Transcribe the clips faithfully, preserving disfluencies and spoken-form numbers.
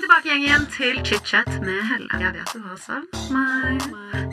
tilbake igjen til Chit-Chat med Helle. Jeg vet du har savnet meg.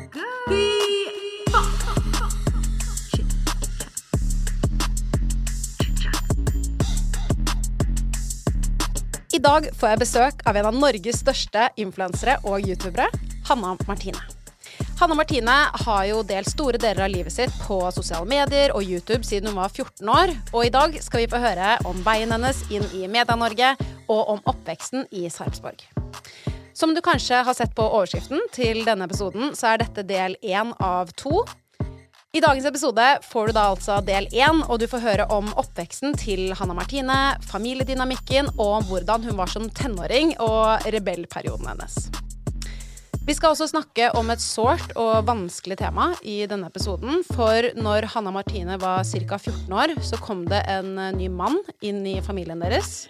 I dag får jeg besøk av en av Norges største influensere og youtubere, Hanna Martine. Hanna Martine har jo delt store deler av livet sitt på sosiale medier og YouTube siden hun var fjorten år, og i dag skal vi få høre om veien hennes inn i Media-Norge og om oppveksten i Sarpsborg. Som du kanskje har sett på overskriften til denne episoden, så er dette del én av to. I dagens episode får du da altså del én, og du får høre om oppveksten til Hanna Martine, familiedynamikken og hvordan hun var som tenåring og rebellperioden hennes. Vi skal også snakke om et sårt og vanskelig tema i denne episoden, for når Hanna Martine var cirka fjorten år, så kom det en ny mann inn i familien deres.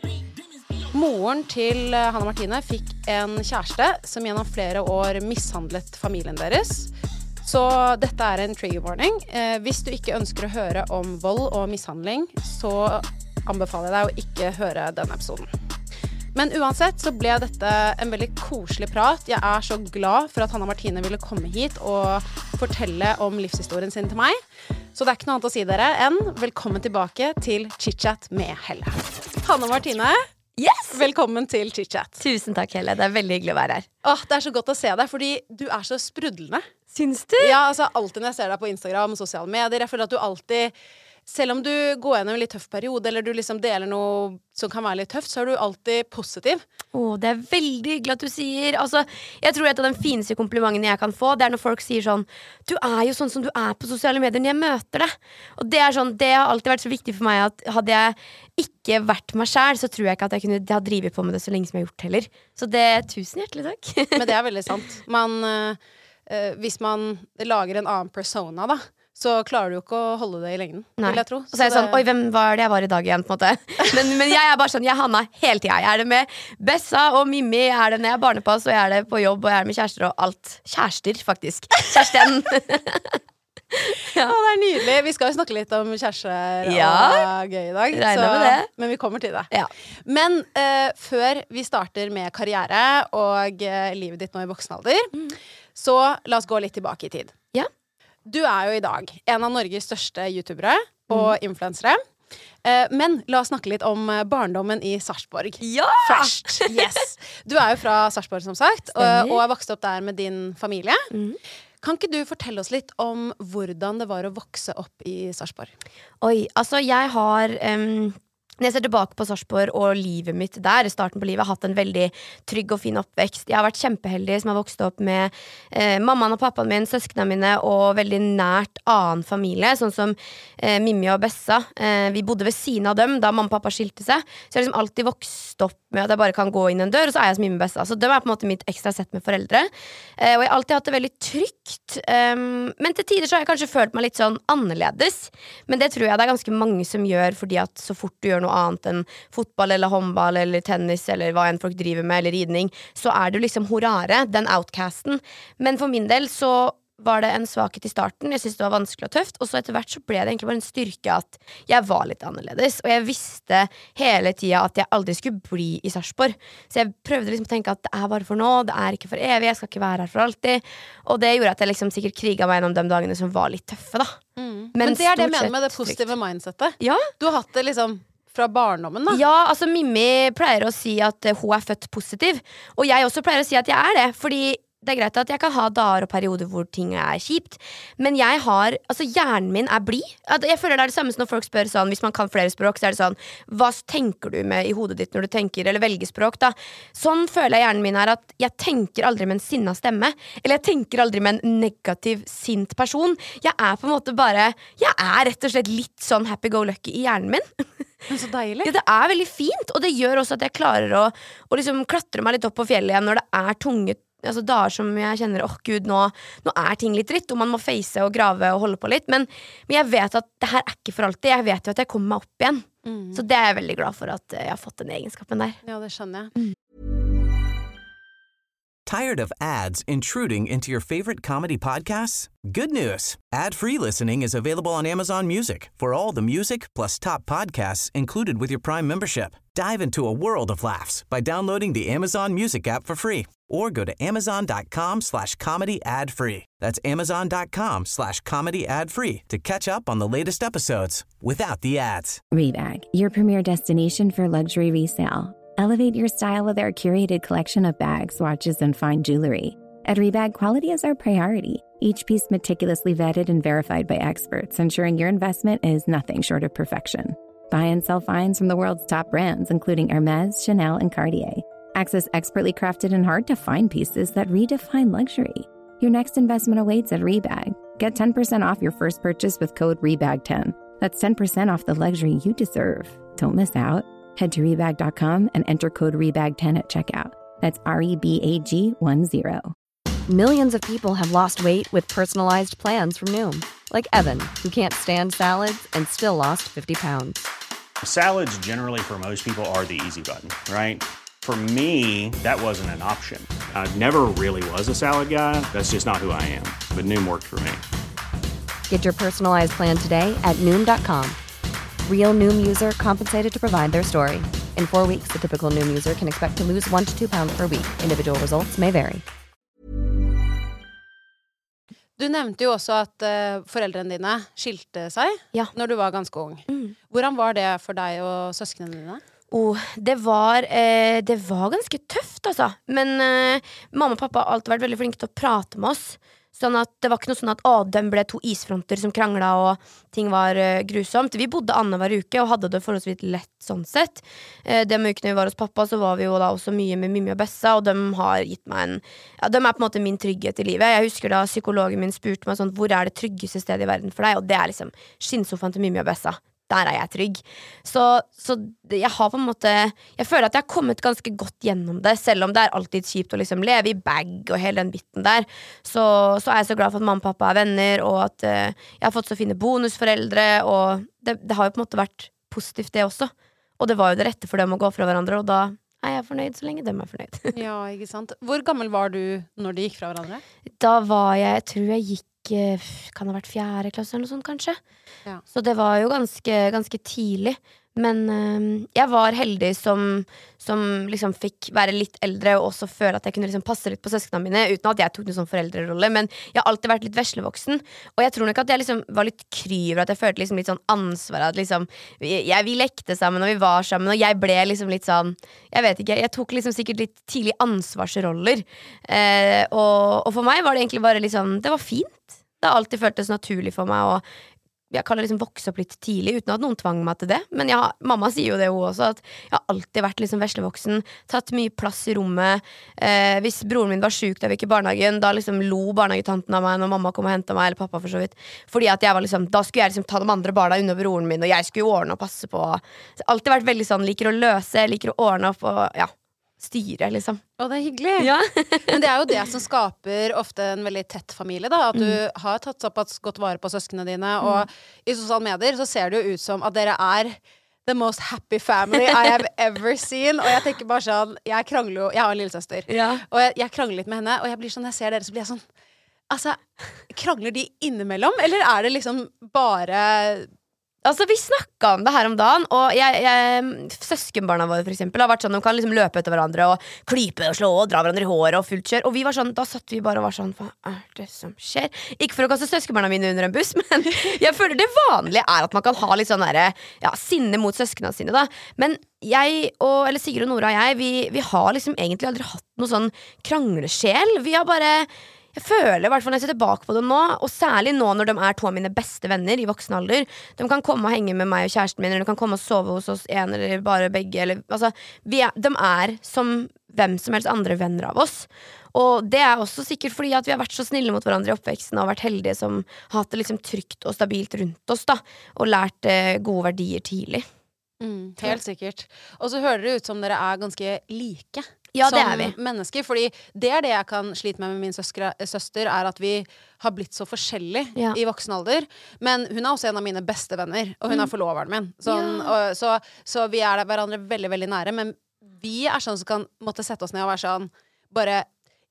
Moren til Hanna Martine fikk en kjæreste som gjennom flere år mishandlet familien deres. Så dette er en trigger warning. Eh, hvis du ikke ønsker å høre om vold og mishandling, så anbefaler jeg deg å ikke høre denne episoden. Men uansett så ble dette en veldig koselig prat. Jeg er så glad for at Hanna Martine ville komme hit og fortelle om livshistorien sin til meg. Så det er ikke noe annet å si dere enn velkommen tilbake til Chit-Chat med Helle. Hanna Martine, yes! Velkommen til Chit-Chat. Tusen takk, Helle. Det er veldig hyggelig å være her. Åh, det er så godt å se deg, fordi du er så sprudlende. Syns du? Ja, altså alltid når jeg ser deg på Instagram og sosiale medier, jeg føler at du alltid... Selv om du går gjennom en litt tøff periode, eller du liksom deler noe som kan være litt tøft, så er du alltid positiv. Åh, det er veldig hyggelig at du sier. Altså, jeg tror et av de fineste komplimentene jeg kan få, det er når folk sier sånn, du er jo sånn som du er på sosiale medier når jeg møter deg. Og det er sånn, det har alltid vært så viktig for meg at hadde jeg ikke vært meg selv, så tror jeg ikke at jeg kunne ha drivet på med det så lenge som jeg har gjort heller. Så det, tusen hjertelig takk. Men det er veldig sant. Man, øh, hvis man lager en annen persona da, så klarer du jo ikke å holde det i lengden, Nei. vil jeg tro. Og så er jeg sånn, oi, hvem var det jeg var i dag igjen, på en måte? Men, men jeg er bare sånn, jeg er Hanna hele tiden. Jeg er det med Bessa og Mimmi, jeg er det når jeg er barnepass, og jeg er det på jobb, og jeg er det med kjærester og alt. Kjærester, faktisk. Kjæresten. Ja, det er nydelig. Vi skal jo snakke litt om kjærester ja. og gøy i dag. Regner så, med det. Men vi kommer til det. Ja. Men uh, før vi starter med karriere og uh, livet ditt nå i voksen alder, mm. så la oss gå litt tilbake i tid. Ja. Du er jo i dag en av Norges største youtubere og influensere. Eh, men la oss snakke litt om barndommen i Sarpsborg. Ja! Først, yes. Du er jo fra Sarpsborg, som sagt, og, og er vokst opp der med din familie. Mm. Kan ikke du fortelle oss litt om hvordan det var å vokse opp i Sarpsborg? Oi, altså jeg har... Um Når jeg ser tilbake på Sarpsborg og livet mitt der, starten på livet, har hatt en veldig trygg og fin oppvekst. Jeg har vært kjempeheldig som har vokst opp med eh, mammaen og pappaen min, søskene mine og veldig nært annen familie, sånn som eh, Mimmi og Bessa. Eh, vi bodde ved siden av dem da mamma og pappa skilte seg, så jeg har liksom alltid vokst opp med at jeg bare kan gå inn en dør, og så er jeg som Mimmi og Bessa. Så det var på en måte mitt ekstra sett med foreldre. Eh, og jeg har alltid hatt det veldig trygt. Um, men til tider så har jeg kanskje følt meg litt sånn annerledes. Men det tror jeg det er ganske mange som gjør, fordi at så fort du gjør noe annet enn fotball eller håndball eller tennis eller hva enn folk driver med, eller ridning, så er du liksom horare, den outcasten. Men for min del så var det en svakhet i starten. Jeg synes det var vanskelig og tøft, og så etter hvert så ble det egentlig bare en styrke at jeg var litt annerledes, og jeg visste hele tiden at jeg aldri skulle bli i Sarpsborg. Så jeg prøvde liksom å tenke at det er bare for nå, det er ikke for evig, jeg skal ikke være her for alltid. Og det gjorde at jeg liksom sikkert kriget meg gjennom de dagene som var litt tøffe, da. Mm. Men, Men det er det jeg mener med det positive trygt. Mindsetet. Ja. Du har hatt det liksom fra barndommen, da. Ja, altså Mimmi pleier å si at uh, hun er født positiv, og jeg også pleier å si at jeg er det, fordi det er greit at jeg kan ha dager og perioder hvor ting er kjipt, men jeg har, altså hjernen min er blid. Jeg føler det er det samme som når folk spør sånn, hvis man kan flere språk, så er det sånn, hva tenker du med i hodet ditt når du tenker, eller velger språk da? Sånn føler jeg hjernen min er at jeg tenker aldri med en sinna stemme, eller jeg tenker aldri med en negativ, sint person. Jeg er på en måte bare, jeg er rett og slett litt sånn happy-go-lucky i hjernen min. Men så deilig. Ja, det er veldig fint, og det gjør også at jeg klarer å, å liksom klatre meg litt opp på fjellet igjen når det er tunge, altså dager som jeg kjenner, åh oh, gud, nå, nå er ting litt dritt, og man må face og grave og holde på litt, men, men jeg vet at det her er ikke for alltid, jeg vet jo at jeg kommer meg opp igjen, mm. så det er jeg veldig glad for at jeg har fått den egenskapen der. Ja, det skjønner jeg. Mm. Tired of ads intruding into your favorite comedy podcasts? Good news! Ad-free listening is available on Amazon Music for all the music plus top podcasts included with your Prime membership. Dive into a world of laughs by downloading the Amazon Music app for free or go to amazon.com slash comedy ad free. That's amazon.com slash comedy ad free to catch up on the latest episodes without the ads. Rebag, your premier destination for luxury resale. Elevate your style with our curated collection of bags, watches, and fine jewelry. At Rebag, quality is our priority. Each piece meticulously vetted and verified by experts, ensuring your investment is nothing short of perfection. Buy and sell finds from the world's top brands, including Hermes, Chanel, and Cartier. Access expertly crafted and hard-to-find pieces that redefine luxury. Your next investment awaits at Rebag. Get ten percent off your first purchase with code rebag ten. That's ten percent off the luxury you deserve. Don't miss out. Head to rebag dot com and enter code rebag ten at checkout. That's R E B A G one zero. Millions of people have lost weight with personalized plans from Noom. Like Evan, who can't stand salads and still lost fifty pounds. Salads generally for most people are the easy button, right? For me, that wasn't an option. I never really was a salad guy. That's just not who I am. But Noom worked for me. Get your personalized plan today at Noom dot com. Real Noom user compensated to provide their story. In four weeks, the typical Noom user can expect to lose one to two pounds per week. Individual results may vary. Du nevnte jo også at uh, foreldrene dine skilte seg ja. Når du var ganske ung. Mm. Hvordan var det for deg og søsknene dine? Oh, det var eh, Det var ganske tøft, altså. Men eh, mamma og pappa har alltid vært veldig flinke til å prate med oss. Sånn at det var ikke noe sånn at å, dem ble to isfronter som krangla og ting var uh, grusomt. Vi bodde annenhver uke og hadde det forholdsvis lett sånn sett. Uh, de ukene vi var hos pappa, så var vi jo da også mye med Mimmi og Bessa, og de har gitt meg en ja, de er på en måte min trygghet i livet. Jeg husker da psykologen min spurte meg sånn, hvor er det tryggeste stedet i verden for deg? Og det er liksom skinnsofaen til Mimmi og Bessa. Der er jeg trygg. Så, så jeg har på en måte jeg føler at jeg har kommet ganske godt gjennom det, selv om det er alltid kjipt å liksom leve i bag og hele den biten der. Så, så er jeg så glad for at mamma og pappa er venner, og at uh, jeg har fått så fine bonusforeldre, og det, det har jo på en måte vært positivt det også. Og det var jo det rette for dem å gå fra hverandre, og da er jeg fornøyd så lenge dem er fornøyd. Ja, ikke sant. Hvor gammel var du når de gikk fra hverandre? Da var jeg, jeg tror jeg gikk kan ha vært fjerde klasse eller noe sånt kanskje. Ja. Så det var jo ganske, ganske tidlig. Men øh, jeg var heldig som, som liksom fikk være litt eldre og også føle at jeg kunne liksom passe litt på søskene mine uten at jeg tok noen sånn foreldrerolle. Men jeg har alltid vært litt veslevoksen. Og jeg tror nok at jeg liksom var litt kry over at jeg følte liksom litt sånn ansvar. At liksom, jeg, vi lekte sammen og vi var sammen, og jeg ble liksom litt sånn jeg vet ikke, jeg tok liksom sikkert litt tidlig ansvarsroller. Eh, og, og for meg var det egentlig bare liksom det var fint. Det har alltid føltes naturlig for meg å jeg kaller det liksom vokse opp litt tidlig uten at noen tvang meg til det. Men jeg, mamma sier jo det hun også, at jeg har alltid vært liksom veslevoksen, tatt mye plass i rommet. Eh, hvis broren min var syk da vi gikk i barnehagen, da liksom lo barnehagetanten av meg når mamma kom og hentet meg, eller pappa for så vidt. Fordi at jeg var liksom, da skulle jeg liksom ta de andre barna under broren min, og jeg skulle jo ordne og passe på. Så jeg har alltid vært veldig sånn, liker å løse, liker å ordne opp og ja, styre liksom. Å, det er hyggelig. Ja. Men det er jo det som skaper ofte en veldig tett familie, da. At du mm. har tatt såpass godt vare på søskene dine, mm. og i sosiale medier så ser det jo ut som at dere er the most happy family I have ever seen. Og jeg tenker bare sånn, jeg krangler jo, jeg har en lillesøster, ja. og jeg, jeg krangler litt med henne, og jeg blir sånn, når jeg ser dere så blir jeg sånn, altså, krangler de innimellom, eller er det liksom bare Altså, vi snakket om det her om dagen, og jeg, jeg, søskenbarna våre for eksempel har vært sånn, de kan liksom løpe etter hverandre og klype og slå og dra hverandre i håret og fullt kjør, og vi var sånn, da satt vi bare og var sånn, hva er det som skjer? Ikke for å kaste søskenbarna mine under en buss, men jeg føler det vanlige er at man kan ha litt sånn der, ja, sinne mot søskene sine da, men jeg, og, eller Sigrid og Nora og jeg, vi, vi har liksom egentlig aldri hatt noe sånn kranglesjel, vi har bare jeg føler i hvert fall når jeg ser tilbake på det nå, og særlig nå når de er to av mine beste venner i voksen alder. De kan komme og henge med meg og kjæresten min, eller de kan komme og sove hos oss en eller bare begge. Eller, altså, vi er, de er som hvem som helst andre venner av oss. Og det er også sikkert fordi at vi har vært så snille mot hverandre i oppveksten og vært heldige som har hatt det liksom trygt og stabilt rundt oss da, og lært eh, gode verdier tidlig. Mm, helt sikkert. Og så hører det ut som dere er ganske like. Ja, det som er vi. mennesker, fordi det er det jeg kan slite med med min søskre, søster, er at vi har blitt så forskjellige ja. i voksen alder, men hun er også en av mine beste venner, og hun mm. er forloveren min, sånn, ja. og, så, så vi er hverandre veldig, veldig nære, men vi er sånn som kan måtte sette oss ned og være sånn, bare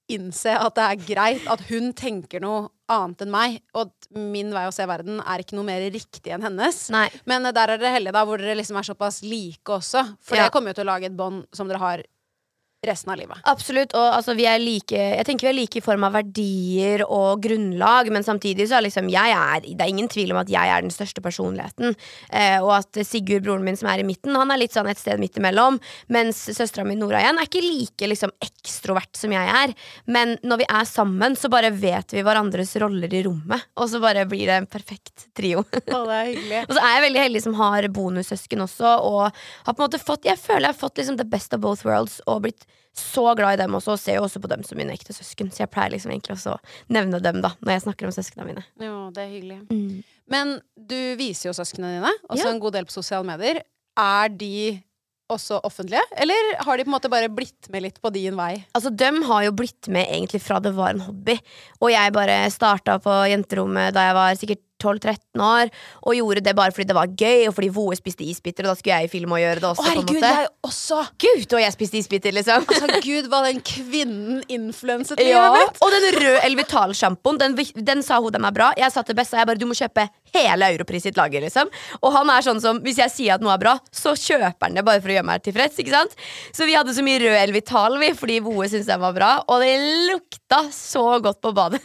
innse at det er greit at hun tenker noe annet enn meg, og at min vei å se verden er ikke noe mer riktig enn hennes. Nei. Men der er dere heldige da, hvor dere liksom er såpass like også, for Ja. det kommer jo til å lage et bånd som dere har resten av livet. Absolutt, og altså, vi er like jeg tenker vi er like i form av verdier og grunnlag, men samtidig så er liksom jeg er, det er ingen tvil om at jeg er den største personligheten, eh, og at Sigurd, broren min som er i midten, han er litt sånn et sted midt imellom, mens søstera mi Nora igjen er ikke like liksom ekstrovert som jeg er, men når vi er sammen så bare vet vi hverandres roller i rommet, og så bare blir det en perfekt trio. Å, det er hyggelig. Og så er jeg veldig heldig som har bonussøsken også, og har på en måte fått, jeg føler jeg har fått liksom the best of both worlds, og blitt så glad i dem også, og ser jo også på dem som mine ekte søsken. Så jeg pleier liksom egentlig også å nevne dem da når jeg snakker om søskene mine. Jo, det er hyggelig. Mm. Men du viser jo søskene dine også Ja. en god del på sosiale medier. Er de også offentlige? Eller har de på en måte bare blitt med litt på din vei? Altså, de har jo blitt med egentlig fra det var en hobby. Og jeg bare startet på jenterommet da jeg var sikkert tolv tretten år, og gjorde det bare fordi det var gøy, og fordi Voe spiste isbiter, og da skulle jeg i film og gjøre det også. Å, herregud, på en måte. jeg også! Gud, og jeg spiste isbiter, liksom. Altså, Gud, hva den kvinnen influenset livet Ja, mitt. og den røde Elvital-sjampoen, den, den sa hun den er bra. Jeg sa til Bessa, jeg bare, du må kjøpe hele Europris sitt lager, liksom. Og han er sånn som, hvis jeg sier at noe er bra, så kjøper han det bare for å gjøre meg tilfreds, ikke sant? Så vi hadde så mye rød Elvital, vi, fordi Voe syntes den var bra, og det lukta så godt på badet.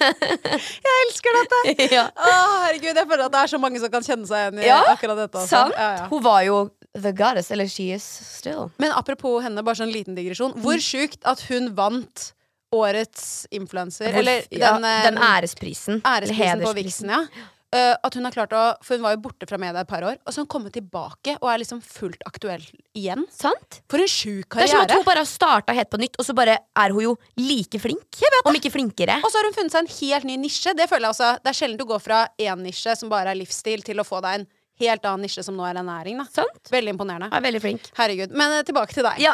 Jeg elsker dette! Ja. Å, herregud, jeg føler at det er så mange som kan kjenne seg igjen i Ja, akkurat dette også. Sant? Ja, ja. Hun var jo the goddess, eller she is still. Men apropos henne, bare sånn liten digresjon. Hvor sjukt at hun vant årets influencer, eller ja, den, eh, den æresprisen. æresprisen på Vixen, ja. Uh, at hun har klart å, for hun var jo borte fra media et par år, og så har hun kommet tilbake og er liksom fullt aktuell igjen. Sant? For en sjuk Det er som at karriere. hun bare har startet helt på nytt, og så bare er hun jo like flink. Om ikke flinkere. Og så har hun funnet seg en helt ny nisje. Det føler jeg også, det er sjelden du går fra en nisje som bare er livsstil, til å få deg en helt annen nisje som nå er ernæring. Da. Sant? Veldig imponerende. Hun er veldig flink. Herregud. Men uh, tilbake til deg. Ja.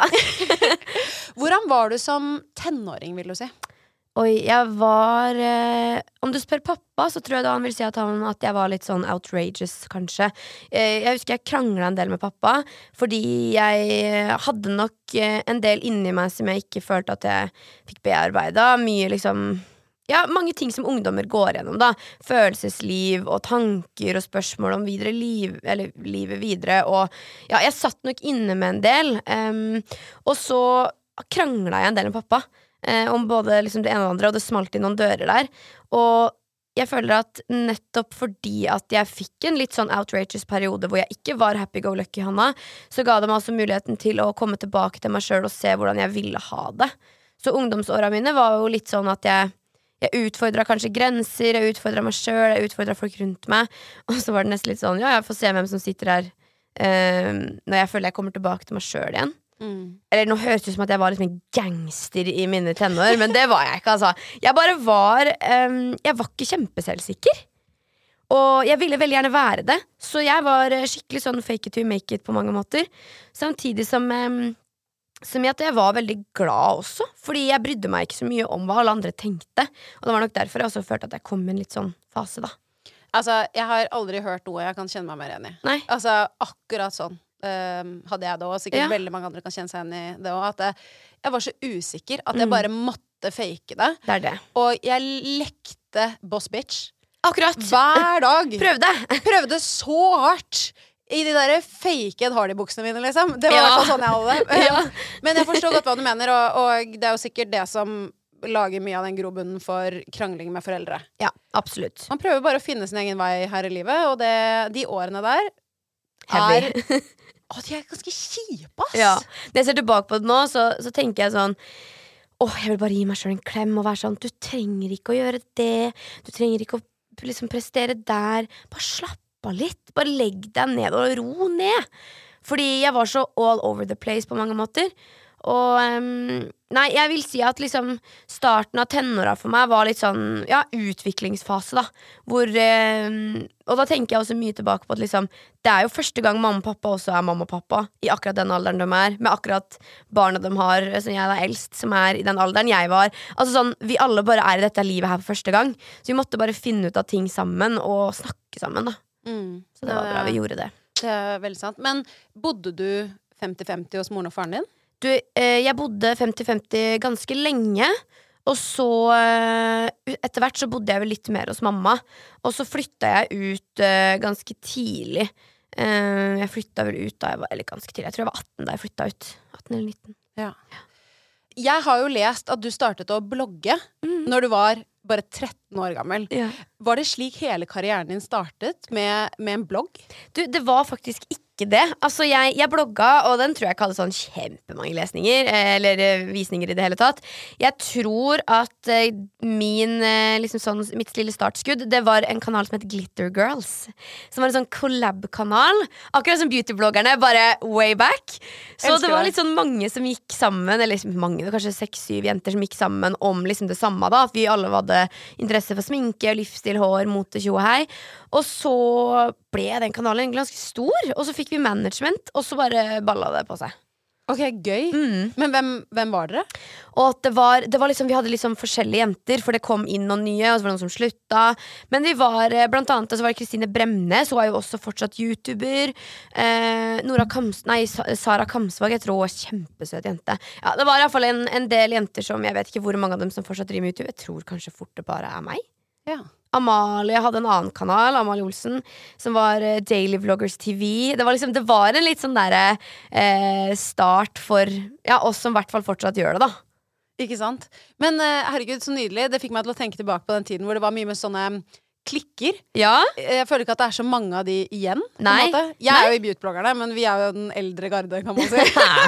Hvordan var du som tenåring, vil du si? Oi, jeg var eh, Om du spør pappa, så tror jeg da han vil si at, han, at jeg var litt sånn outrageous, kanskje. Eh, jeg husker jeg kranglet en del med pappa, fordi jeg hadde nok eh, en del inni meg som jeg ikke følte at jeg fikk bearbeidet. Mye liksom Ja, mange ting som ungdommer går gjennom, da. Følelsesliv og tanker og spørsmål om videre liv, eller livet videre. Og ja, jeg satt nok inne med en del. Um, og så kranglet jeg en del med pappa. Eh, om både liksom det ene og det andre, og det smalt i noen dører der. Og jeg føler at nettopp fordi at jeg fikk en litt sånn outrageous periode hvor jeg ikke var happy-go-lucky, Hanna, så ga det meg også muligheten til å komme tilbake til meg selv og se hvordan jeg ville ha det. Så ungdomsårene mine var jo litt sånn at jeg Jeg utfordret kanskje grenser, jeg utfordret meg selv, jeg utfordret folk rundt meg. Og så var det nesten litt sånn, ja, jeg får se hvem som sitter her eh, når jeg føler jeg kommer tilbake til meg selv igjen. Mm. Eller nå høres det ut som at jeg var liksom en gangster i mine tenår, men det var jeg ikke, altså. Jeg bare var um, Jeg var ikke kjempeselvsikker. Og jeg ville veldig gjerne være det. Så jeg var skikkelig sånn fake it to make it på mange måter. Samtidig som um, Som i at jeg var veldig glad også. Fordi jeg brydde meg ikke så mye om hva alle andre tenkte. Og det var nok derfor jeg også følte at jeg kom i en litt sånn fase, da. Altså, jeg har aldri hørt noe jeg kan kjenne meg mer igjen i. Nei. Altså, akkurat sånn um, hadde jeg det også. Sikkert Ja. veldig mange andre kan kjenne seg igjen i det også. At jeg, jeg var så usikker at jeg Mm. bare måtte fake det. Det er det. Og jeg lekte boss bitch Akkurat. hver dag. Prøvde. Prøvde så hardt i de der fake Ed Hardy-buksene mine, liksom. Det var i Ja. hvert fall sånn jeg hadde det. Ja. Men jeg forstår godt hva du mener, og, og det er jo sikkert det som lager mye av den grobunnen for krangling med foreldre. Ja, absolutt. Man prøver bare å finne sin egen vei her i livet, og det, de årene der Heavy. er Å, de er ganske kjipe, ass! Ja. Når jeg ser tilbake på det nå, så, så tenker jeg sånn åh, jeg vil bare gi meg selv en klem og være sånn, du trenger ikke å gjøre det, du trenger ikke å liksom prestere der, bare slapp av litt, bare legg deg ned og ro ned. Fordi jeg var så all over the place på mange måter. Og um, nei, jeg vil si at liksom starten av tenåra for meg var litt sånn, ja, utviklingsfase da. Hvor, um, og da tenker jeg også mye tilbake på at liksom, det er jo første gang mamma og pappa også er mamma og pappa i akkurat den alderen de er, med akkurat barna de har, som jeg er eldst, som er i den alderen jeg var. Altså sånn, vi alle bare er i dette livet her for første gang. Så vi måtte bare finne ut av ting sammen og snakke sammen da. Mm. Så det var bra vi gjorde det. Det er veldig sant. Men bodde du femti femti hos moren og faren din? Du, eh, jeg bodde femti femti ganske lenge, Og så uh, etter hvert så bodde jeg vel litt mer hos mamma. Og så flyttet jeg ut uh, ganske tidlig. uh, Jeg flyttet vel ut da jeg var, eller ganske tidlig, jeg tror jeg var atten da jeg flyttet ut. atten eller nitten. Ja. Jeg har jo lest at du startet å blogge mm. når du var bare tretten år gammel. Ja. Var det slik hele karrieren din startet med, med en blogg? Du, det var faktisk ikke det. Altså, jeg, jeg blogga, og den tror jeg ikke hadde sånn kjempemange lesninger, eller visninger i det hele tatt. Jeg tror at uh, min, uh, liksom sånn, mitt lille startskudd, det var en kanal som heter Glitter Girls. Som var en sånn collab-kanal. Akkurat som beautybloggerne, bare way back. Så Elsker det var det. litt sånn mange som gikk sammen, eller mange, kanskje seks-syv jenter som gikk sammen om liksom det samme da. At vi alle hadde interesse for sminke, livsstil, hår, mote, tjo og hei. Og så ble den kanalen ganske stor, og så fikk vi management, og så bare balla det på seg. Ok, gøy. Mm. Men hvem, hvem var dere? Og at det var, det var liksom, vi hadde liksom forskjellige jenter, for det kom inn noen nye, og så var det noen som slutta. Men vi var, blant annet, så var det Kristine Bremnes, hun er jo også fortsatt YouTuber. Eh, Nora Kams, nei, Sara Kamsvag, jeg tror hun var kjempesøt jente. Ja, det var i hvert fall en, en del jenter som, jeg vet ikke hvor mange av dem som fortsatt driver med YouTube. Jeg tror kanskje fort det bare er meg. Ja. Amalie hadde en annen kanal, Amalie Olsen, som var uh, Daily Vloggers T V. Det var liksom, det var en litt sånn derre uh, start for ja, oss som i hvert fall fortsatt gjør det, da. Ikke sant? Men uh, herregud, så nydelig. Det fikk meg til å tenke tilbake på den tiden hvor det var mye med sånne klikker. Ja. Jeg føler ikke at det er så mange av de igjen. Nei. På en måte. Jeg Nei. er jo i beautybloggerne, men vi er jo den eldre garde, kan man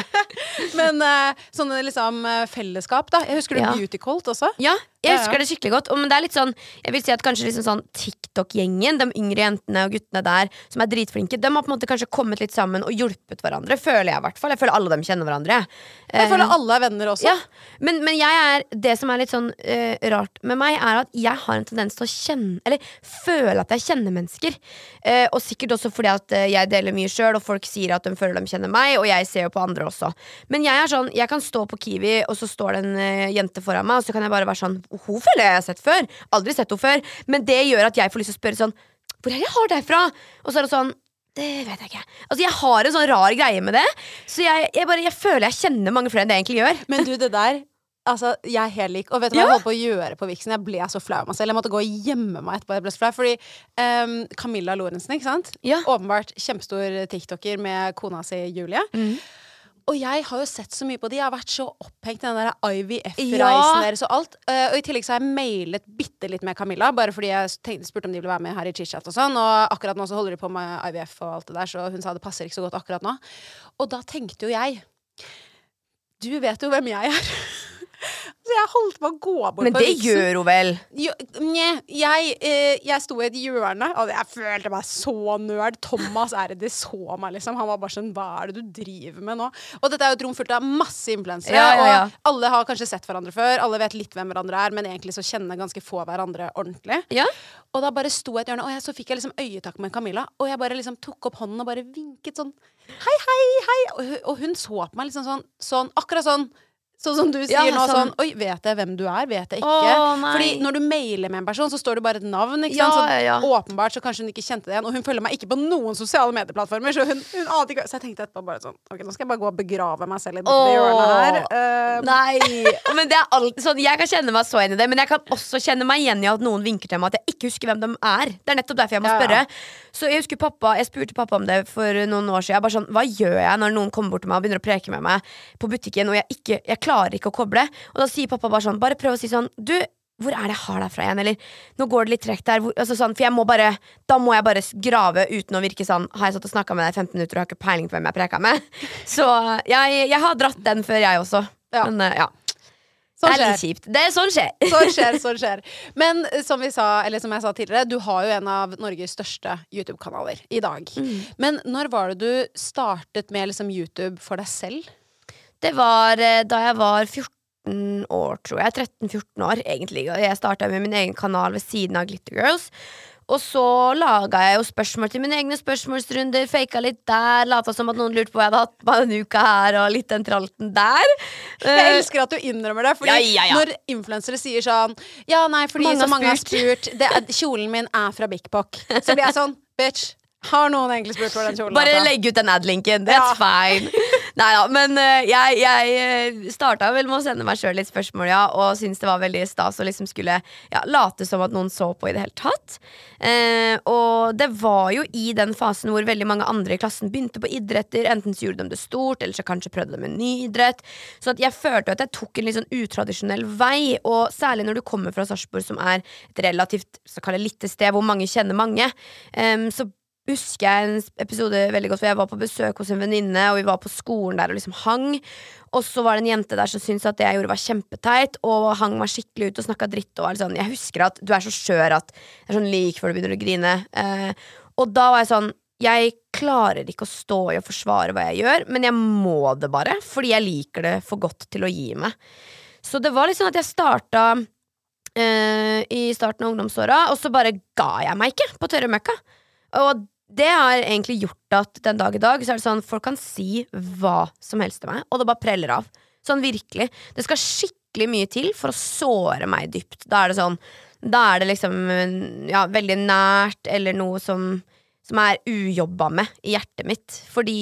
si. Men uh, sånne liksom uh, fellesskap, da. Jeg husker du Ja. Beauty Cult også? Ja, Ja, jeg ja. husker det skikkelig godt. Og, men det er litt sånn, jeg vil si at kanskje liksom sånn TikTok-gjengen, de yngre jentene og guttene der som er dritflinke, de har på en måte kanskje kommet litt sammen og hjulpet hverandre, føler jeg i hvert fall. Jeg føler alle dem kjenner hverandre. Jeg Eh, føler alle er venner også. Ja, men, men jeg er det som er litt sånn eh, rart med meg, er at jeg har en tendens til å kjenne, eller føle at jeg kjenner mennesker. Eh, og sikkert også fordi at eh, jeg deler mye selv, og folk sier at de føler de kjenner meg, og jeg ser jo på andre også. Men jeg er sånn, jeg kan stå på Kiwi, og så står det en eh, jente foran meg, og så kan jeg bare være sånn, hun føler jeg har sett før. Aldri sett henne før. Men det gjør at jeg får lyst til å spørre sånn, hvor er det jeg har deg fra? Og så er det sånn, det vet jeg ikke. Altså jeg har en sånn rar greie med det. Så jeg, jeg bare, jeg føler jeg kjenner mange flere enn det jeg egentlig gjør. Men du, det der altså, jeg er helt lik. Og vet du hva Ja. jeg holdt på å gjøre på Vixen? Jeg ble så flau av meg selv. Jeg måtte gå og gjemme meg etterpå. Jeg ble så flau. Fordi um, Camilla Lorentzen, ikke sant? Ja. Åpenbart kjempestor TikToker med kona si Julie. Mm. Og jeg har jo sett så mye på de. Jeg har vært så opphengt i den der I V F-reisen Ja. deres og alt. Uh, og i tillegg så har jeg mailet bitte litt med Camilla, bare fordi jeg tenkte, spurte om de ville være med her i Chitchat og sånn. Og akkurat nå så holder de på med I V F og alt det der, så hun sa det passer ikke så godt akkurat nå. Og da tenkte jo jeg, du vet jo hvem jeg er. Så jeg holdt på å gå bort Men på det Vixen. gjør hun vel. Jo, nje, jeg, eh, jeg sto i et hjørne, og jeg følte meg så nerd. Thomas er det så meg, liksom. Han var bare sånn, hva er det du driver med nå? Og dette er jo et rom fullt av masse influensere, Ja, ja, ja. og alle har kanskje sett hverandre før, alle vet litt hvem hverandre er, men egentlig så kjenner ganske få hverandre ordentlig. Ja. Og da bare sto jeg i et hjørne, og jeg, så fikk jeg liksom øyetak med Camilla, og jeg bare liksom tok opp hånden og bare vinket sånn, hei, hei, hei, og, hun- og hun så på meg liksom sånn, sånn akkurat sånn, sånn som du sier Ja, nå, sånn. sånn, oi, vet jeg hvem du er, vet jeg ikke. Å, nei. Fordi når du mailer med en person, så står det bare et navn, ikke Ja, sant? Så ja, ja. åpenbart så kanskje hun ikke kjente det igjen, og hun følger meg ikke på noen sosiale medieplattformer, så hun, hun ante ikke. Så jeg tenkte etterpå bare sånn, ok, nå skal jeg bare gå og begrave meg selv i det Åh. hjørnet her. Uh, Nei, men det er alltid sånn. Jeg kan kjenne meg så igjen i det, men jeg kan også kjenne meg igjen i at noen vinker til meg at jeg ikke husker hvem de er. Det er nettopp derfor jeg må Ja, ja. spørre. Så jeg husker pappa, jeg spurte pappa om det for noen år siden. Jeg bare sånn, hva gjør jeg når noen kommer bort til meg og begynner å preke med meg på butikken, og jeg, ikke, jeg klarer ikke å koble? Og da sier pappa bare sånn, bare prøv å si sånn, du, hvor er det jeg har deg fra igjen? Eller, nå går det litt trekk der, hvor, altså sånn, for jeg må bare, da må jeg bare grave uten å virke sånn, har jeg satt og snakket med deg i femten minutter og har ikke peiling på hvem jeg preker med? Så jeg, jeg har dratt den før jeg også. Ja. Men eh, ja, sånn det er litt skjer. kjipt. Det er sånn skjer. Sånn skjer, sånn skjer. Men eh, som vi sa, eller som jeg sa tidligere, du har jo en av Norges største YouTube-kanaler i dag. Men når var det du startet med liksom YouTube for deg selv? Det var eh, da jeg var fjorten år, tror jeg. tretten fjorten år, egentlig. Og jeg startet med min egen kanal ved siden av Glitter Girls. Og så laget jeg jo spørsmål til mine egne spørsmålsrunder, faka litt der, lata som at noen lurte på hva jeg hadde hatt på en uke her, og litt den tralten der. Jeg Eh, elsker at du innrømmer det, fordi Ja, ja, ja. når influensere sier sånn, ja, nei, fordi Mange så har mange har spurt, det er, kjolen min er fra Big Pok. Så blir jeg sånn, bitch, har noen egentlig spurt hvor den kjolen Bare er fra? legg ut den ad-linken. That's Ja. fine. Neida, men uh, jeg, jeg startet vel med å sende meg selv litt spørsmål, ja, og synes det var veldig stas å liksom skulle ja, late som at noen så på i det hele tatt. Uh, og det var jo i den fasen hvor veldig mange andre i klassen begynte på idretter, enten så gjorde de det stort, eller så kanskje prøvde de en ny idrett. Så at jeg følte at jeg tok en litt sånn utradisjonell vei, og særlig når du kommer fra Sarpsborg, som er et relativt, så kaller lite sted, hvor mange kjenner mange, um, så husker jeg en episode veldig godt, for jeg var på besøk hos en venninne, og vi var på skolen der og liksom hang, og så var det en jente der som syntes at det jeg gjorde var kjempeteit, og hang meg skikkelig ut og snakket dritt, og sånn. Jeg husker at du er så skjør at det er sånn lik før du begynner å grine, eh, og da var jeg sånn, jeg klarer ikke å stå i og forsvare hva jeg gjør, men jeg må det bare, fordi jeg liker det for godt til å gi meg. Så det var liksom at jeg startet eh, i starten av ungdomsåra, og så bare ga jeg meg ikke på tørre møkka, og det har egentlig gjort at den dag i dag så er det sånn, folk kan si hva som helst til meg, og det bare preller av. Sånn virkelig. Det skal skikkelig mye til for å såre meg dypt. Da er det sånn, da er det liksom ja, veldig nært, eller noe som, som er ujobba med i hjertet mitt. Fordi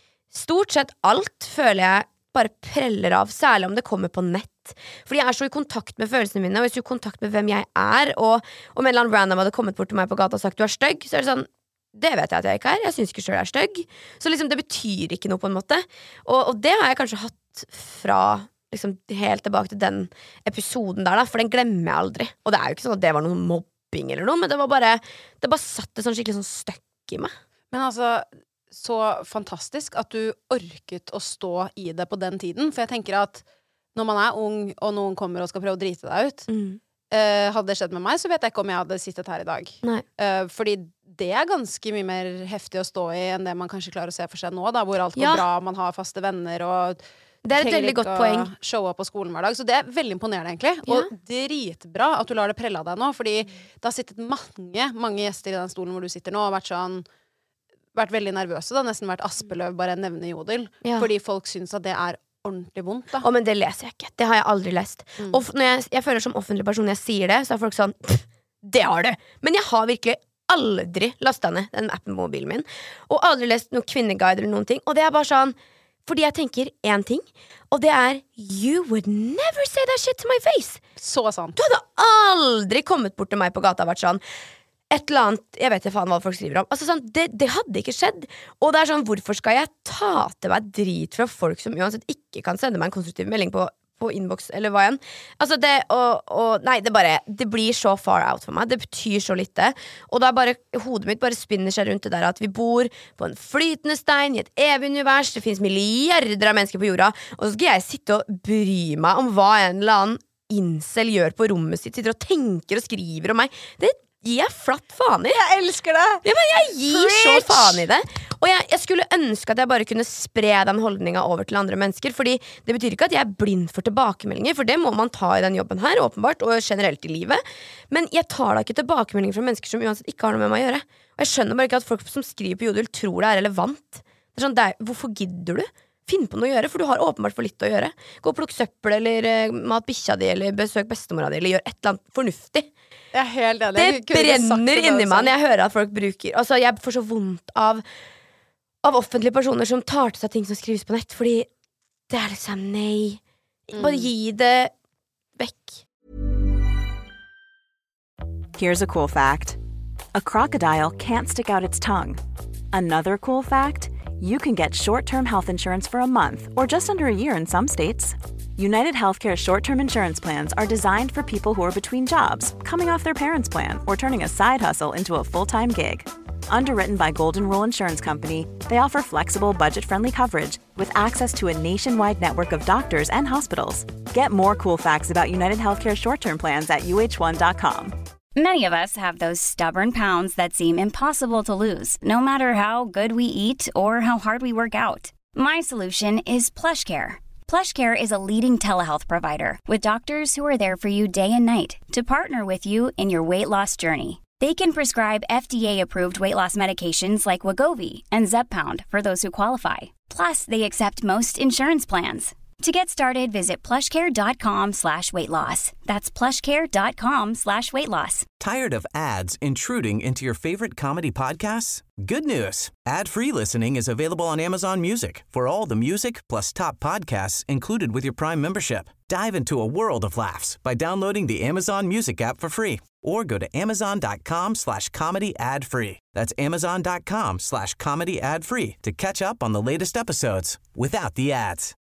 stort sett alt føler jeg bare preller av, særlig om det kommer på nett. Fordi jeg er så i kontakt med følelsene mine, og jeg er så i kontakt med hvem jeg er, og om en eller annen random hadde kommet bort til meg på gata og sagt du er stygg, så er det sånn, det vet jeg at jeg ikke er. Jeg synes ikke selv jeg er stygg. Så liksom det betyr ikke noe på en måte. Og, og det har jeg kanskje hatt fra liksom helt tilbake til den episoden der da, for den glemmer jeg aldri. Og det er jo ikke sånn at det var noe mobbing eller noe, men det var bare, det bare satt det sånn skikkelig sånn støkk i meg. Men altså, så fantastisk at du orket å stå i det på den tiden, for jeg tenker at når man er ung, og noen kommer og skal prøve å drite deg ut, mm. uh, hadde det skjedd med meg, så vet jeg ikke om jeg hadde sittet her i dag. Uh, fordi det er ganske mye mer heftig å stå i enn det man kanskje klarer å se for seg nå, da, hvor alt går ja. bra, man har faste venner, og det er et veldig godt poeng. Showe på skolen hver dag, så det er veldig imponerende egentlig, ja. og dritbra at du lar det prelle av deg nå, fordi det har sittet mange, mange gjester i den stolen hvor du sitter nå, og vært sånn, vært veldig nervøse da, nesten vært Aspeløv, bare nevne Jodel, ja. fordi folk synes at det er ordentlig vondt da. Å, men det leser jeg ikke, det har jeg aldri lest. Mm. Og når jeg, jeg føler som offentlig person når jeg sier det, så er folk sånn, det har du, men jeg har virkelig aldri lastet ned den appen på mobilen min, og aldri lest noen kvinneguide eller noen ting, og det er bare sånn, fordi jeg tenker en ting, og det er you would never say that shit to my face. Så sant. Du hadde aldri kommet bort til meg på gata og vært sånn, et eller annet, jeg vet ikke faen hva folk skriver om, altså sånn, det, det hadde ikke skjedd, og det er sånn, hvorfor skal jeg ta til meg drit fra folk som uansett ikke kan sende meg en konstruktiv melding på på inbox, eller hva igjen. Altså det, og, og, nei, det bare, det blir så far out for meg, det betyr så lite, og da bare, hodet mitt bare spinner seg rundt det der at vi bor på en flytende stein i et evig univers, det finnes milliarder av mennesker på jorda, og så skal jeg sitte og bry meg om hva en eller annen incel gjør på rommet sitt, sitter og tenker og skriver om meg. Det gir jeg flatt faen i. Jeg elsker det! Ja, men jeg gir Preach. så faen i det. Og jeg, jeg skulle ønske at jeg bare kunne spre den holdningen over til andre mennesker, fordi det betyr ikke at jeg er blind for tilbakemeldinger, for det må man ta i den jobben her, åpenbart, og generelt i livet. Men jeg tar da ikke tilbakemeldinger fra mennesker som uansett ikke har noe med meg å gjøre. Og jeg skjønner bare ikke at folk som skriver på Jodel tror det er relevant. Det er sånn, det er, hvorfor gidder du? Finn på noe å gjøre, for du har åpenbart for litt å gjøre. Gå og plukk søppel, eller uh, mat bikkja di, eller besøk bestemora di, eller gjør et eller annet fornuftig. Jeg er helt enig. Det brenner inni meg når jeg hører at folk bruker, altså jeg får så vondt av av offentlige personer som tar til seg ting som skrives på nett, fordi det er liksom nei. Bare gi det vekk. Here's a cool fact. A crocodile can't stick out its tongue. Another cool fact, you can get short-term health insurance for a month or just under a year in some states. United Healthcare short-term insurance plans are designed for people who are between jobs, coming off their parents' plan, or turning a side hustle into a full-time gig. Underwritten by Golden Rule Insurance Company, they offer flexible, budget-friendly coverage with access to a nationwide network of doctors and hospitals. Get more cool facts about United Healthcare short-term plans at U H one dot com. Many of us have those stubborn pounds that seem impossible to lose, no matter how good we eat or how hard we work out. My solution is PlushCare. PlushCare is a leading telehealth provider with doctors who are there for you day and night to partner with you in your weight loss journey. They can prescribe F D A-approved weight loss medications like Wegovy and Zepbound for those who qualify. Plus, they accept most insurance plans. To get started, visit plushcare.com slash weight loss. That's plushcare.com slash weight loss. Tired of ads intruding into your favorite comedy podcasts? Good news. Ad-free listening is available on Amazon Music for all the music plus top podcasts included with your Prime membership. Dive into a world of laughs by downloading the Amazon Music app for free or go to amazon.com slash comedy ad free. That's amazon.com slash comedy ad free to catch up on the latest episodes without the ads.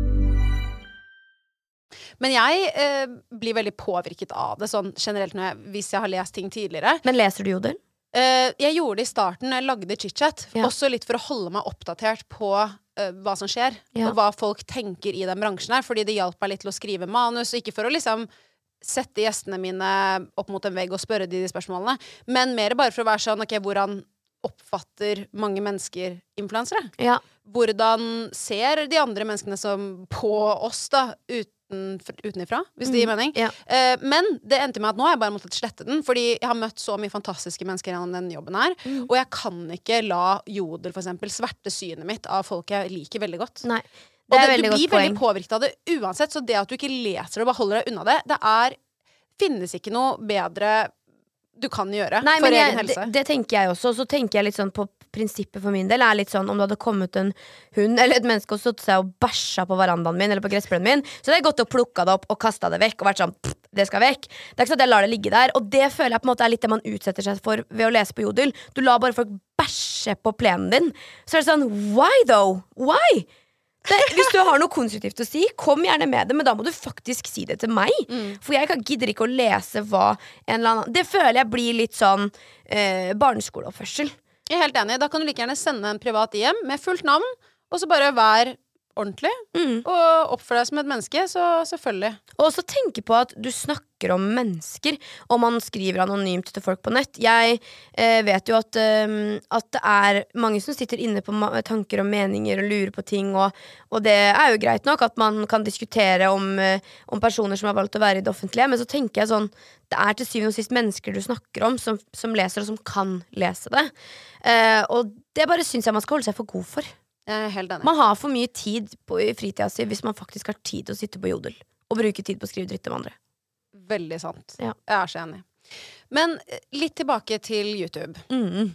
Men jeg eh, blir veldig påvirket av det, sånn generelt når jeg, hvis jeg har lest ting tidligere. Men leser du Jodel? Eh, jeg gjorde det i starten, jeg lagde chit-chat, ja. også litt for å holde meg oppdatert på eh, hva som skjer, ja. og hva folk tenker i den bransjen her, fordi det hjalp meg litt til å skrive manus, ikke for å liksom sette gjestene mine opp mot en vegg og spørre de, de spørsmålene, men mer bare for å være sånn, ok, hvordan oppfatter mange mennesker influensere? Ja. Hvordan ser de andre menneskene som på oss da, uten utenifra, hvis det gir mening. Mm, ja. uh, men det endte med at nå har jeg bare måttet slette den, fordi jeg har møtt så mye fantastiske mennesker gjennom den jobben her, mm. og jeg kan ikke la Jodel for eksempel sverte synet mitt av folk jeg liker veldig godt. Nei, det og er det, veldig du blir godt poeng. veldig påvirket av det uansett, så det at du ikke leser det og bare holder deg unna det, det er, finnes ikke noe bedre du kan gjøre Nei, for jeg, egen helse. Det, det tenker jeg også, så tenker jeg litt sånn på prinsippet for min del er litt sånn, om det hadde kommet en hund eller et menneske og stått seg og bæsja på verandaen min eller på gressplenen min, så det er godt å plukke det opp og kaste det vekk og vært sånn, det skal vekk. Det er ikke sånn at jeg lar det ligge der, og det føler jeg på en måte er litt det man utsetter seg for ved å lese på Jodel. Du lar bare folk bæsje på plenen din. Så er det sånn, why though? Why? Det, hvis du har noe konstruktivt å si, kom gjerne med det, men da må du faktisk si det til meg. Mm. For jeg kan, gidder ikke å lese hva en eller annen... Det føler jeg blir litt sånn eh, barneskoleoppførsel. Jeg er helt enig. Da kan du like gjerne sende en privat I M med fullt navn, og så bare vær ordentlig, mm. og oppføre deg som et menneske, så selvfølgelig. Og så tenke på at du snakker om mennesker, og man skriver anonymt til folk på nett. Jeg eh, vet jo at, eh, at det er mange som sitter inne på tanker og meninger og lurer på ting, og, og det er jo greit nok at man kan diskutere om, eh, om personer som har valgt å være i det offentlige, men så tenker jeg sånn, det er til syvende og sist mennesker du snakker om, som, som leser og som kan lese det. Eh, og det bare synes jeg man skal holde seg for god for. Jeg er helt enig. Man har for mye tid på, i fritida si hvis man faktisk har tid til å sitte på Jodel og bruke tid på å skrive dritt om andre. Veldig sant. Ja. Jeg er så enig. Men litt tilbake til YouTube. Mm.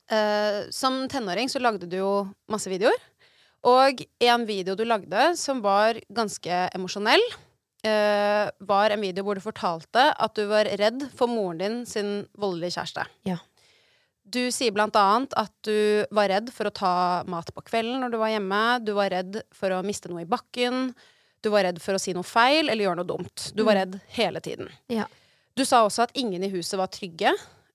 Uh, som tenåring så lagde du jo masse videoer. Og en video du lagde som var ganske emosjonell, uh, var en video hvor du fortalte at du var redd for moren din sin voldelige kjæreste. Ja. Du sier blant annet at du var redd for å ta mat på kvelden når du var hjemme. Du var redd for å miste noe i bakken. Du var redd for å si noe feil eller gjøre noe dumt. Du var redd hele tiden. Ja. Du sa også at ingen i huset var trygge.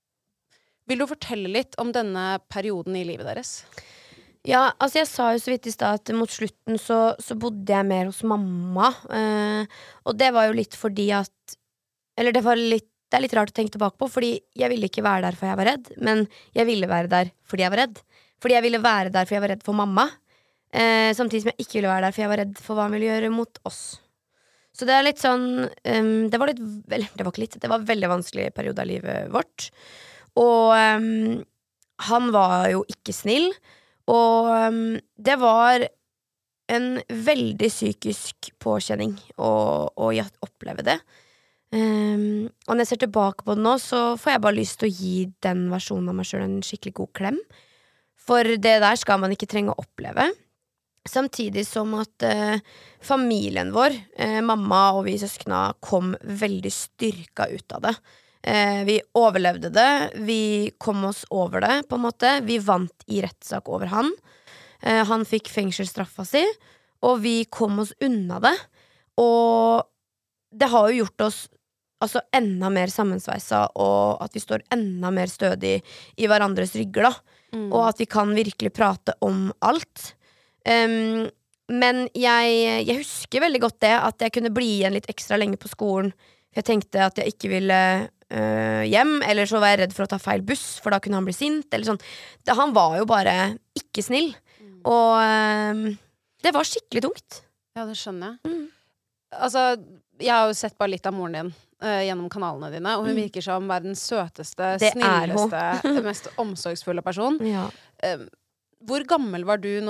Vil du fortelle litt om denne perioden i livet deres? Ja, altså jeg sa jo så vidt i stad at mot slutten så, så bodde jeg mer hos mamma. Eh, og det var jo litt fordi at Eller det var litt Det er litt rart å tenke tilbake på, fordi jeg ville ikke være der for jeg var redd, men jeg ville være der fordi jeg var redd. Fordi jeg ville være der for jeg var redd for mamma, eh, samtidig som jeg ikke ville være der for jeg var redd for hva han ville gjøre mot oss. Så det er litt sånn, um, det var litt, vel, det var ikke litt, det var en veldig vanskelig periode av livet vårt. Og um, han var jo ikke snill, og um, det var en veldig psykisk påkjenning å, å oppleve det. Um, og når jeg ser tilbake på det nå, så får jeg bare lyst til å gi den versjonen av meg selv en skikkelig god klem. For det der skal man ikke trenge å oppleve. Samtidig som at uh, familien vår, uh, mamma og vi søskna, kom veldig styrka ut av det. Uh, vi overlevde det, vi kom oss over det på en måte. Vi vant i rettssak over han. Uh, han fikk fengselsstraffa si, og vi kom oss unna det. Og det har jo gjort oss altså enda mer sammensveisa, og at vi står enda mer stødig i hverandres rygger da, mm. og at vi kan virkelig prate om alt. Um, men jeg, jeg husker veldig godt det, at jeg kunne bli igjen litt ekstra lenge på skolen, for jeg tenkte at jeg ikke ville uh, hjem, eller så var jeg redd for å ta feil buss, for da kunne han bli sint, eller sånn. Det, han var jo bare ikke snill, mm. og um, det var skikkelig tungt. Ja, det skjønner jeg. Mm. Altså, jeg har jo sett bare litt av moren din uh, gjennom kanalene dine, og hun mm. virker som verdens søteste, det snilleste, mest omsorgsfulle person. Ja. Uh, hvor gammel var du når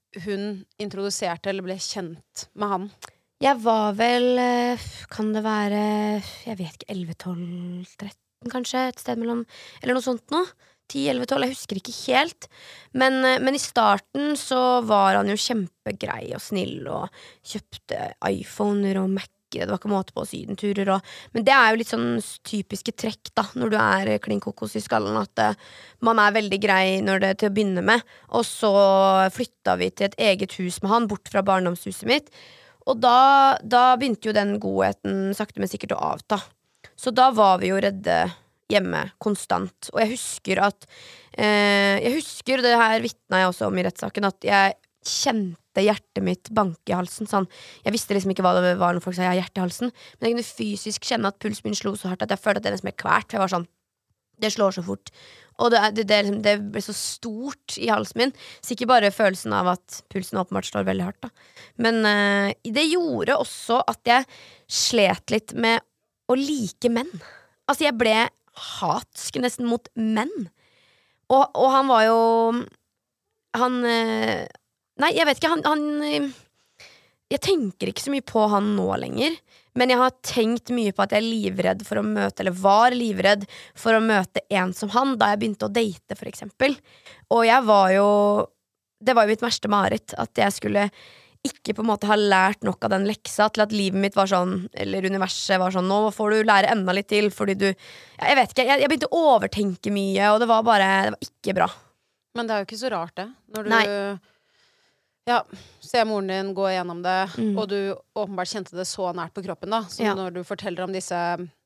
hun introduserte eller ble kjent med han? Jeg var vel, kan det være, jeg vet ikke, elleve, tolv, tretten kanskje, et sted mellom, eller noe sånt nå. ti, elleve, tolv, jeg husker ikke helt. Men, men i starten så var han jo kjempegrei og snill, og kjøpte iPhoner og Mac. Det var ikke måte på sydenturer og, men det er jo litt sånn typiske trekk da når du er klinkokos i skallen, at uh, man er veldig grei når det til å begynne med. Og så flytta vi til et eget hus med han, bort fra barndomshuset mitt. Og da, da begynte jo den godheten sakte men sikkert å avta. Så da var vi jo redde hjemme konstant. Og jeg husker at uh, jeg husker, det her vittna jeg også om i rettssaken, at jeg kjente hjertet mitt banke i halsen sånn. Jeg visste liksom ikke hva det var når folk sa jeg har hjerte i halsen, men jeg kunne fysisk kjenne at pulsen min slo så hardt at jeg følte at det nesten ble kvært. Jeg var sånn, det slår så fort. Og det, det, det, det ble så stort i halsen min. Sikkert bare følelsen av at pulsen åpenbart slår veldig hardt da. Men uh, det gjorde også at jeg slet litt med å like menn. Altså jeg ble hatsk nesten mot menn. Og, og han var jo han uh, Nei, jeg vet ikke, han, han jeg tenker ikke så mye på han nå lenger, men jeg har tenkt mye på at jeg er livredd for å møte, eller var livredd for å møte en som han, da jeg begynte å date for eksempel. Og jeg var jo, det var jo mitt verste mareritt, at jeg skulle ikke på en måte ha lært nok av den leksa til at livet mitt var sånn, eller universet var sånn, nå får du lære enda litt til, fordi du, jeg vet ikke, jeg, jeg begynte å overtenke mye, og det var bare, det var ikke bra. Men det er jo ikke så rart det, når du... Nei. Ja, se moren din gå igjennom det, mm. og du åpenbart kjente det så nært på kroppen da, som ja. når du forteller om disse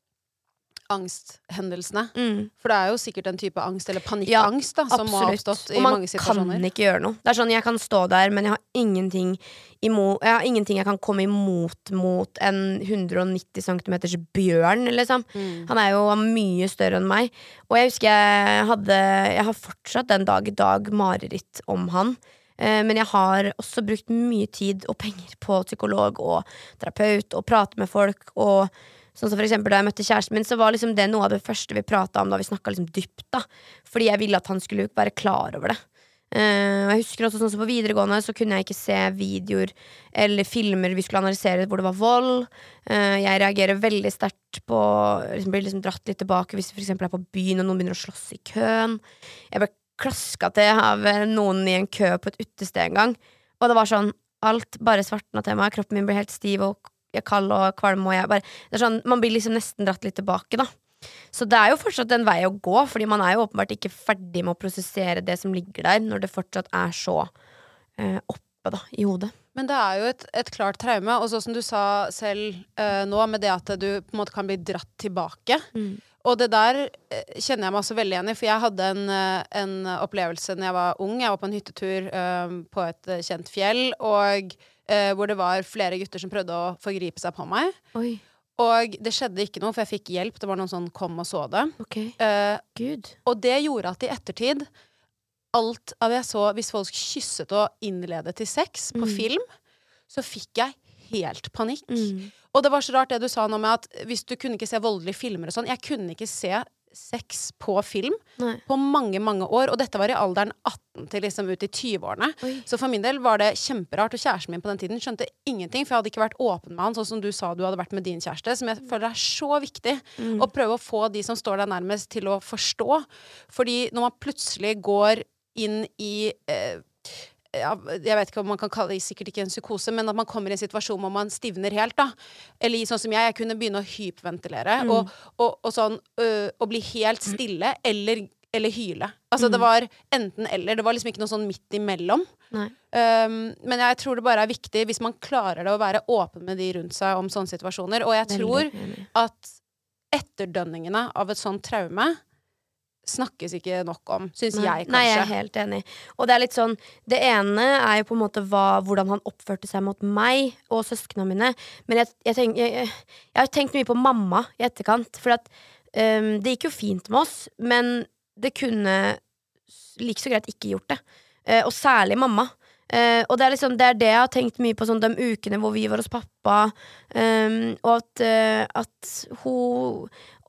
angsthendelsene. Mm. For det er jo sikkert en type angst, eller panikkangst da, som absolutt. må ha oppstått i mange situasjoner. Og man kan ikke gjøre noe. Det er sånn, jeg kan stå der, men jeg har ingenting imot, jeg har ingenting jeg kan komme imot mot en hundre og nitti centimeters bjørn, liksom. Mm. Han er jo mye større enn meg. Og jeg husker jeg hadde, jeg har fortsatt den dag i dag mareritt om han. Men jeg har også brukt mye tid og penger på psykolog og terapeut og prate med folk. Og sånn som for eksempel da jeg møtte kjæresten min, så var liksom det noe av det første vi pratet om da vi snakket liksom dypt da. Fordi jeg ville at han skulle være klar over det. Uh, jeg husker også sånn som på videregående så kunne jeg ikke se videoer eller filmer vi skulle analysere hvor det var vold. Uh, jeg reagerer veldig sterkt på, liksom blir liksom dratt litt tilbake hvis vi for eksempel er på byen og noen begynner å slåss i køen. Jeg ble klaska til av noen i en kø på et utested en gang. Og det var sånn, alt bare svartna til meg. Kroppen min ble helt stiv og jeg kald og kvalm. Og jeg bare, det er sånn, man blir liksom nesten dratt litt tilbake da. Så det er jo fortsatt en vei å gå, fordi man er jo åpenbart ikke ferdig med å prosessere det som ligger der, når det fortsatt er så eh, oppe da, i hodet. Men det er jo et, et klart traume, og så som du sa selv eh, nå, med det at du på en måte kan bli dratt tilbake. Mm. Og det der eh, kjenner jeg meg også veldig igjen i, for jeg hadde en, en opplevelse når jeg var ung. Jeg var på en hyttetur eh, på et kjent fjell, og eh, hvor det var flere gutter som prøvde å forgripe seg på meg. Oi. Og det skjedde ikke noe, for jeg fikk hjelp. Det var noen sånn kom og så det. Okay. Eh, Gud. Og det gjorde at i ettertid, alt av jeg så, hvis folk kysset og innledet til sex på mm. film, så fikk jeg helt panikk. Mm. Og det var så rart det du sa nå med at hvis du kunne ikke se voldelige filmer og sånn, jeg kunne ikke se sex på film Nei. På mange, mange år, og dette var i alderen atten til liksom ut i tyve-årene. Oi. Så for min del var det kjemperart, og kjæresten min på den tiden skjønte ingenting, for jeg hadde ikke vært åpen med han, sånn som du sa du hadde vært med din kjæreste, som jeg føler er så viktig, mm. å prøve å få de som står der nærmest til å forstå. Fordi når man plutselig går inn i eh, ja, jeg vet ikke om man kan kalle det sikkert ikke en psykose, men at man kommer i en situasjon hvor man stivner helt da, eller sånn som jeg, jeg kunne begynne å hyperventilere mm. og, og, og sånn, øh, og bli helt stille eller, eller hyle altså mm. det var enten eller, det var liksom ikke noe sånn midt imellom um, men jeg tror det bare er viktig hvis man klarer det å være åpen med de rundt seg om sånne situasjoner, og jeg tror at etterdønningene av et sånt traume snakkes ikke nok om, synes Nei. jeg kanskje. Nei, jeg er helt enig. Og det er litt sånn, det ene er jo på en måte hva, hvordan han oppførte seg mot meg og søskene mine, men jeg, jeg, tenk, jeg, jeg, jeg har tenkt mye på mamma i etterkant, for at um, det gikk jo fint med oss, men det kunne like så greit ikke gjort det. Uh, og særlig mamma. Uh, og det er liksom, det er det jeg har tenkt mye på sånn de ukene hvor vi var hos pappa, um, og at, uh, at hun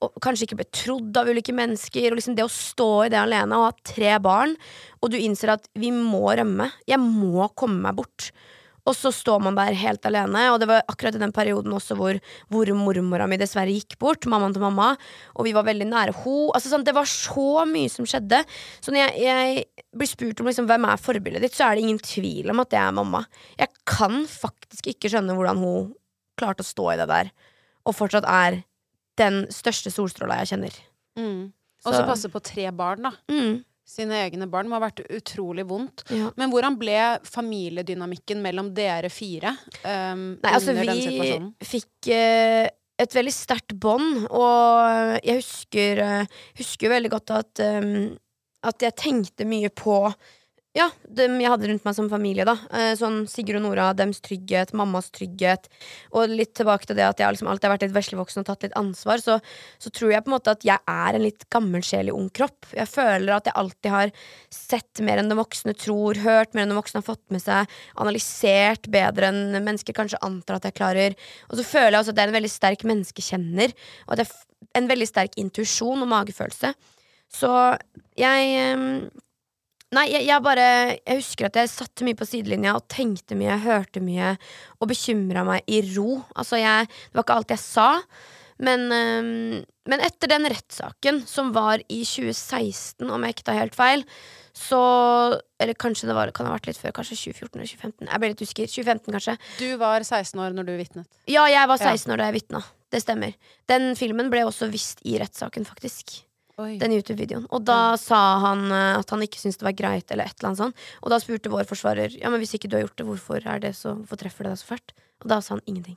og kanskje ikke ble trodd av ulike mennesker, og liksom det å stå i det alene og ha tre barn, og du innser at vi må rømme, jeg må komme meg bort. Og så står man der helt alene, og det var akkurat i den perioden også hvor, hvor mormora mi dessverre gikk bort, mammaen til mamma, og vi var veldig nære ho. Altså, sånn, det var så mye som skjedde. Så når jeg, jeg blir spurt om liksom, hvem er forbildet ditt, så er det ingen tvil om at det er mamma. Jeg kan faktisk ikke skjønne hvordan hun klarte å stå i det der, og fortsatt er den største solstråla jeg kjenner. Mm. Og så passe på tre barn da. Mm. Sine egne barn må ha vært utrolig vondt. Ja. Men hvordan ble familiedynamikken mellom dere fire um, Nei, altså, under den vi situasjonen? fikk uh, et veldig sterkt bånd, og jeg husker, uh, husker veldig godt at, um, at jeg tenkte mye på ja, dem jeg hadde rundt meg som familie da. Eh, sånn Sigurd og Nora, dems trygghet, mammas trygghet. Og litt tilbake til det at jeg liksom alltid har vært litt veslevoksen og tatt litt ansvar, så, så tror jeg på en måte at jeg er en litt gammelsjel i ung kropp. Jeg føler at jeg alltid har sett mer enn de voksne tror, hørt mer enn de voksne har fått med seg, analysert bedre enn mennesker kanskje antar at jeg klarer. Og så føler jeg også at jeg er en veldig sterk menneskekjenner, og at jeg er en veldig sterk intuisjon og magefølelse. Så jeg... Um, Nei, jeg, jeg bare Jeg husker at jeg satt mye på sidelinja og tenkte mye, hørte mye og bekymret meg i ro. Altså, jeg Det var ikke alt jeg sa, men, um, men etter den rettssaken, som var i tjue seksten, om jeg ikke tar helt feil, så Eller kanskje det var, kan ha vært litt før, kanskje tjue fjorten eller tjue femten. Jeg ble litt usikker. tjue femten, kanskje. Du var seksten år når du vitnet. Ja, jeg var seksten år da jeg vitna. Det stemmer. Den filmen ble også vist i rettssaken, faktisk. Oi. Den YouTube-videoen. Og da sa han uh, at han ikke syntes det var greit, eller et eller annet sånt. Og da spurte vår forsvarer, ja, men hvis ikke du har gjort det, hvorfor er det så, hvorfor treffer det deg så fælt? Og da sa han ingenting.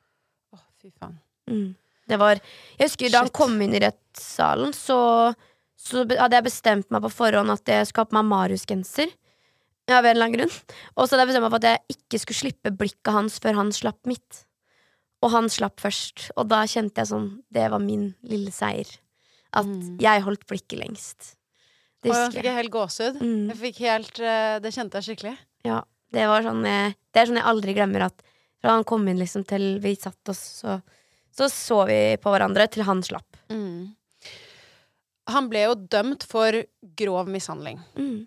Åh, fy faen. Mm. Det var, jeg husker da han kom inn i rettssalen, så, så hadde jeg bestemt meg på forhånd at jeg skulle ha på meg Marius-genser. Ja, ved en eller annen grunn. Og så hadde jeg bestemt meg for at jeg ikke skulle slippe blikket hans før han slapp mitt. Og han slapp først. Og da kjente jeg sånn, det var min lille seier. At mm. jeg holdt blikket lengst. Det og jeg fikk helt gåsehud. Mm. Jeg fikk helt, det kjente jeg skikkelig. Ja, det var sånn jeg, det er sånn jeg aldri glemmer at fra han kom inn liksom til vi satt oss, så så, så vi på hverandre til han slapp. Mm. Han ble jo dømt for grov mishandling. Mm.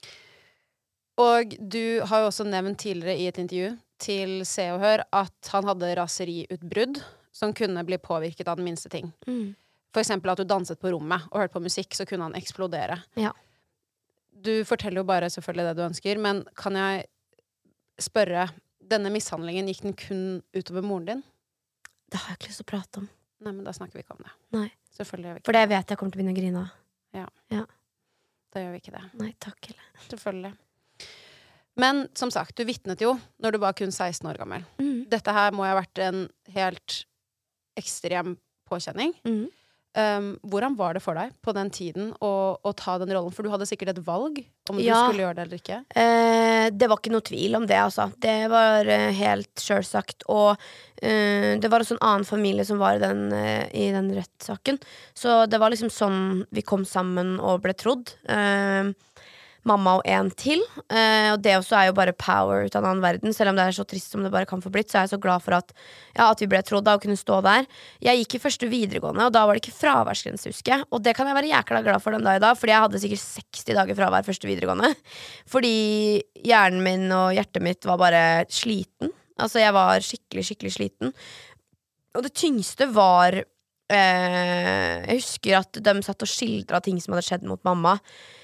Og du har jo også nevnt tidligere i et intervju til Se og Hør at han hadde raseriutbrudd som kunne bli påvirket av den minste ting. Mm. For eksempel at du danset på rommet og hørte på musikk, så kunne han eksplodere. Ja. Du forteller jo bare selvfølgelig det du ønsker, men kan jeg spørre, denne mishandlingen, gikk den kun utover moren din? Det har jeg ikke lyst til å prate om. Nei, men da snakker vi ikke om det. Nei. Selvfølgelig gjør vi ikke For det vet jeg kommer til å begynne å grine av. Ja. Ja. Da gjør vi ikke det. Nei, takk heller. Selvfølgelig. Men som sagt, du vitnet jo når du var kun seksten år gammel. Mm. Dette her må jo ha vært en helt ekstrem påkjenning. Mm. Um, hvordan var det for deg på den tiden å, å ta den rollen? For du hadde sikkert et valg om ja. du skulle gjøre det eller ikke. Eh, det var ikke noe tvil om det, altså. Det var uh, helt selvsagt. Og uh, det var også en annen familie som var i den, uh, i den rettssaken. Så det var liksom sånn vi kom sammen og ble trodd. Uh, mamma og en til. Eh, og det også er jo bare power ut av en annen verden. Selv om det er så trist som det bare kan få blitt, så er jeg så glad for at, ja, at vi ble trodd da og kunne stå der. Jeg gikk i første videregående, og da var det ikke fraværsgrense, husker jeg. Og det kan jeg være jækla glad for den dag i dag, fordi jeg hadde sikkert seksti dager fravær første videregående. Fordi hjernen min og hjertet mitt var bare sliten. Altså, jeg var skikkelig, skikkelig sliten. Og det tyngste var eh, jeg husker at de satt og skildret ting som hadde skjedd mot mamma.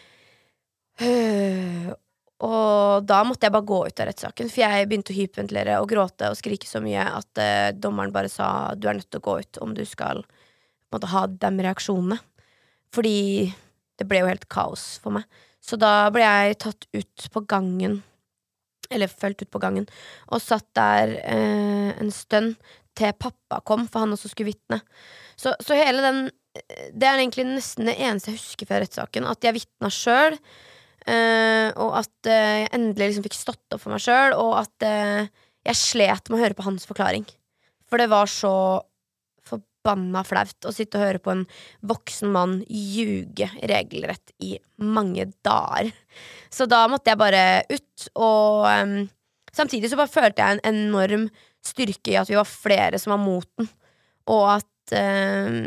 Uh, og da måtte jeg bare gå ut av rettssaken, for jeg begynte å hyperventilere og gråte og skrike så mye at uh, dommeren bare sa du er nødt til å gå ut om du skal måtte ha de reaksjonene, fordi det ble jo helt kaos for meg. Så da ble jeg tatt ut på gangen, eller følt ut på gangen, og satt der uh, en stund til pappa kom, for han også skulle vitne. Så, så hele den, det er egentlig nesten det eneste jeg husker fra rettssaken, at jeg vitna selv. Uh, og at uh, jeg endelig liksom fikk stått opp for meg selv, og at uh, jeg slet med å høre på hans forklaring. For det var så forbanna flaut å sitte og høre på en voksen mann ljuge regelrett i mange dager. Så da måtte jeg bare ut, og um, samtidig så bare følte jeg en enorm styrke i at vi var flere som var mot den, og at uh,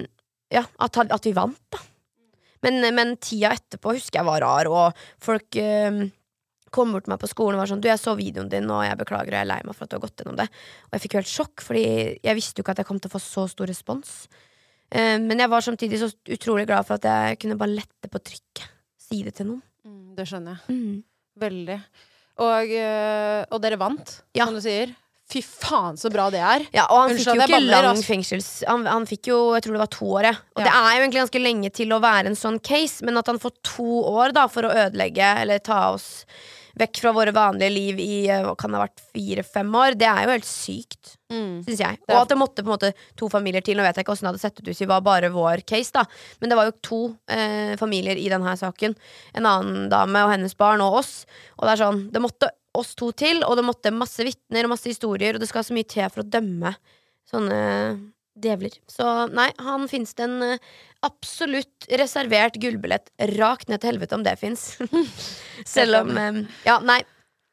ja, at, han- at vi vant da. Men, men tida etterpå husker jeg var rar, og folk eh, kom bort til meg på skolen og var sånn, du, jeg så videoen din, og jeg beklager, og jeg er lei meg for at du har gått gjennom det. Og jeg fikk jo helt sjokk, fordi jeg visste jo ikke at jeg kom til å få så stor respons. Eh, men jeg var samtidig så utrolig glad for at jeg kunne bare lette på trykket. Si det til noen. Mm, det skjønner jeg. Mm. Veldig. Og, øh, og dere vant, Ja. som du sier. Fy faen, så bra det er. Ja, og han Unnskyld fikk jo at jeg ikke banner, lang altså. fengsels han, han fikk jo, jeg tror det var to år ja. Og Ja. det er jo egentlig ganske lenge til å være en sånn case. Men at han får to år da for å ødelegge eller ta oss vekk fra våre vanlige liv i hva kan det ha vært fire-fem år, det er jo helt sykt, Mm. synes jeg. Det er- Og at det måtte på en måte to familier til. Nå vet jeg ikke hvordan det hadde sett ut hvis vi var bare vår case da. Men det var jo to eh, familier i denne saken. En annen dame og hennes barn og oss. Og det er sånn, det måtte oss to til, og det måtte masse vittner og masse historier, og det skal så mye til for å dømme sånne djevler. Så nei, han finnes det en eh, absolutt reservert gullbillett rakt ned til helvete om det finnes. Selv om eh, ja, nei.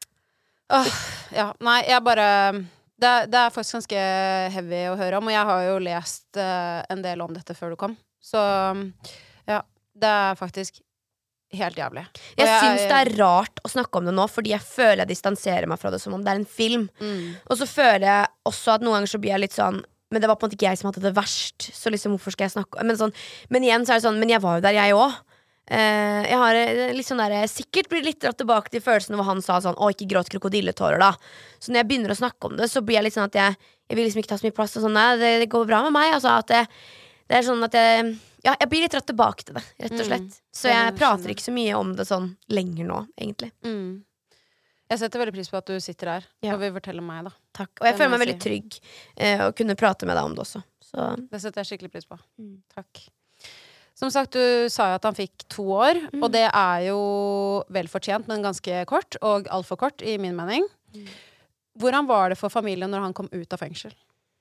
Åh, ja, nei, jeg bare det, er- det er faktisk ganske heavy å høre om, og jeg har jo lest øh, en del om dette før du kom. Så ja, det er faktisk helt jævlig. Og Jeg syns det er rart å snakke om det nå, fordi jeg føler jeg distanserer meg fra det som om det er en film. mm. Og så føler jeg også at noen ganger så blir jeg litt sånn, men det var på en måte ikke jeg som hadde det verst, så liksom hvorfor skal jeg snakke men, sånn, men igjen så er det sånn, men jeg var jo der jeg også. Eh, jeg har eh, litt sånn der, sikkert blir litt dratt tilbake til følelsen hvor han sa sånn, å, ikke gråt krokodilletårer da. Så når jeg begynner å snakke om det, så blir jeg litt sånn at jeg, jeg vil liksom ikke ta så mye plass, og sånn, nei, det, det går bra med meg, altså at det, det er sånn at jeg, ja, jeg blir litt dratt tilbake til det, rett og slett. Mm. Så Det jeg skjønner prater jeg. ikke så mye om det sånn lenger nå, egentlig. Mm. Jeg setter veldig pris på at du sitter her Ja. og vil fortelle meg da. Takk. Og jeg Det føler må meg jeg veldig trygg eh, å kunne prate med deg om det også. Så Det setter jeg skikkelig pris på. Mm. Takk. Som sagt, du sa jo at han fikk to år, Mm. og det er jo vel fortjent, men ganske kort, og alt for kort, i min mening. Mm. Hvordan var det for familien når han kom ut av fengsel?